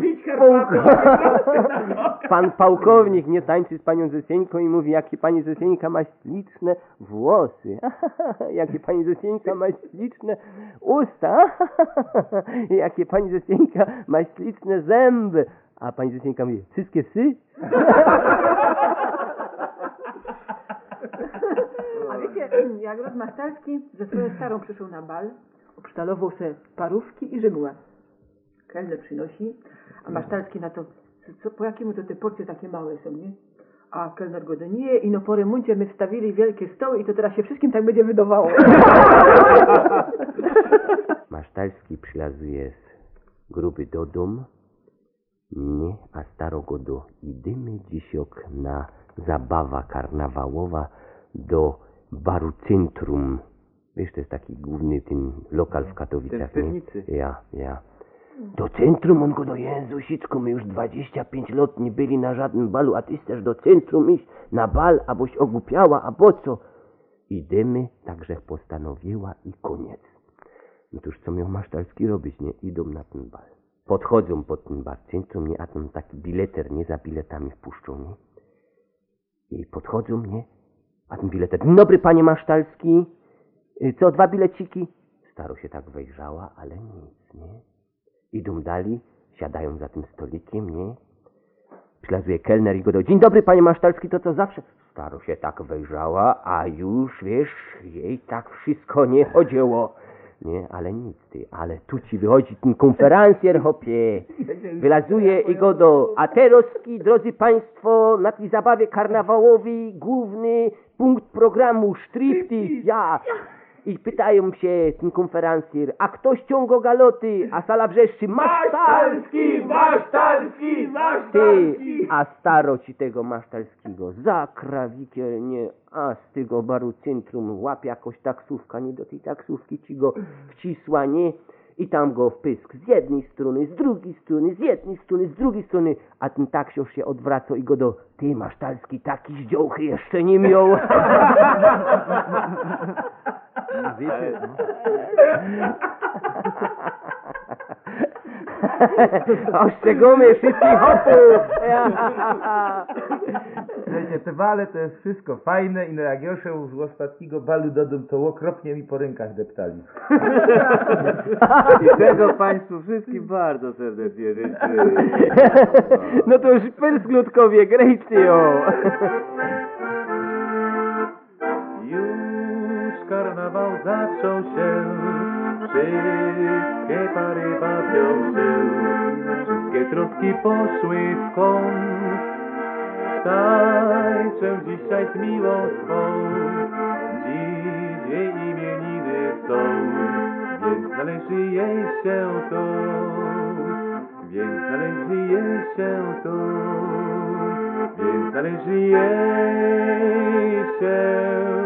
pan pułkownik nie tańczy z panią Zosieńką i mówi, jakie pani Zosieńka ma śliczne włosy, jakie pani Zosieńka ma śliczne usta, jakie pani Zosieńka ma śliczne zęby, a pani Zosieńka mówi, wszystkie psy? A wiecie, jak Rozmastalski ze swoją starą przyszł na bal, obsztalował se parówki i żymła. Kelner przynosi, a Masztalski na to, po jakiemu to te porcje takie małe są, nie? A kelner go do nie, i no po remoncie my wstawili wielkie stoły i to teraz się wszystkim tak będzie wydawało. Masztalski przylazuje z gruby do dom, nie, a starogo do idymy dzisiok na zabawa karnawałowa do baru Centrum. Wiesz, to jest taki główny ten lokal w Katowicach, w piwnicy. Nie? Ja. Do centrum, on go do Jezusiczku, my już 25 lat nie byli na żadnym balu, a ty chcesz do centrum iść na bal, aboś ogłupiała, a po co? Idziemy, także postanowiła i koniec. No toż co miał Masztalski robić, nie? Idą na ten bal. Podchodzą pod ten bar centrum, nie? A tam taki bileter, nie? Za biletami wpuszczą, nie? I podchodzą, nie? A ten bileter, dzień dobry panie Masztalski, co, 2 bileciki? Staro się tak wejrzała, ale nic, nie? Idą dalej, siadają za tym stolikiem, nie? Przylazuje kelner i go do, dzień dobry panie Masztalski, to co zawsze? Staro się tak wejrzała, a już, wiesz, jej tak wszystko nie chodziło. Nie, ale nic ty, ale tu ci wychodzi ten konferencjer, hopie. Wylazuje i go do, a teroski, drodzy państwo, na tej zabawie karnawałowej główny punkt programu striptease, ja. I pytają się ten konferencjer, a kto ściąga galoty, a sala wrzeszczy, Masztalski, Masztalski, Masztalski. Ty, a staro ci tego Masztalskiego za krawikiel, nie, a z tego baru centrum łapie jakoś taksówka, nie, do tej taksówki ci go wcisła, nie, i tam go wpysk z jednej strony, z drugiej strony, z jednej strony, z drugiej strony, a ten taksiarz się odwraca i go do, ty Masztalski taki zdziołchy jeszcze nie miał. Wiecie, oszczególnie wszystkich hopów! Wiecie, te bale to jest wszystko fajne i no jak ja szedł z ostatniego balu do domu, to okropnie mi po rękach deptali. I tego państwu wszystkim bardzo serdecznie życzę. No to już pylsklutkowie, grejcie ją! Karnawał zaczął się, wszystkie pary bawią się, wszystkie troski poszły w kąt. Tańczę dzisiaj z miłą swą, dziś jej imieniny. są, więc należy jej się to, więc należy jej się to, więc należy jej się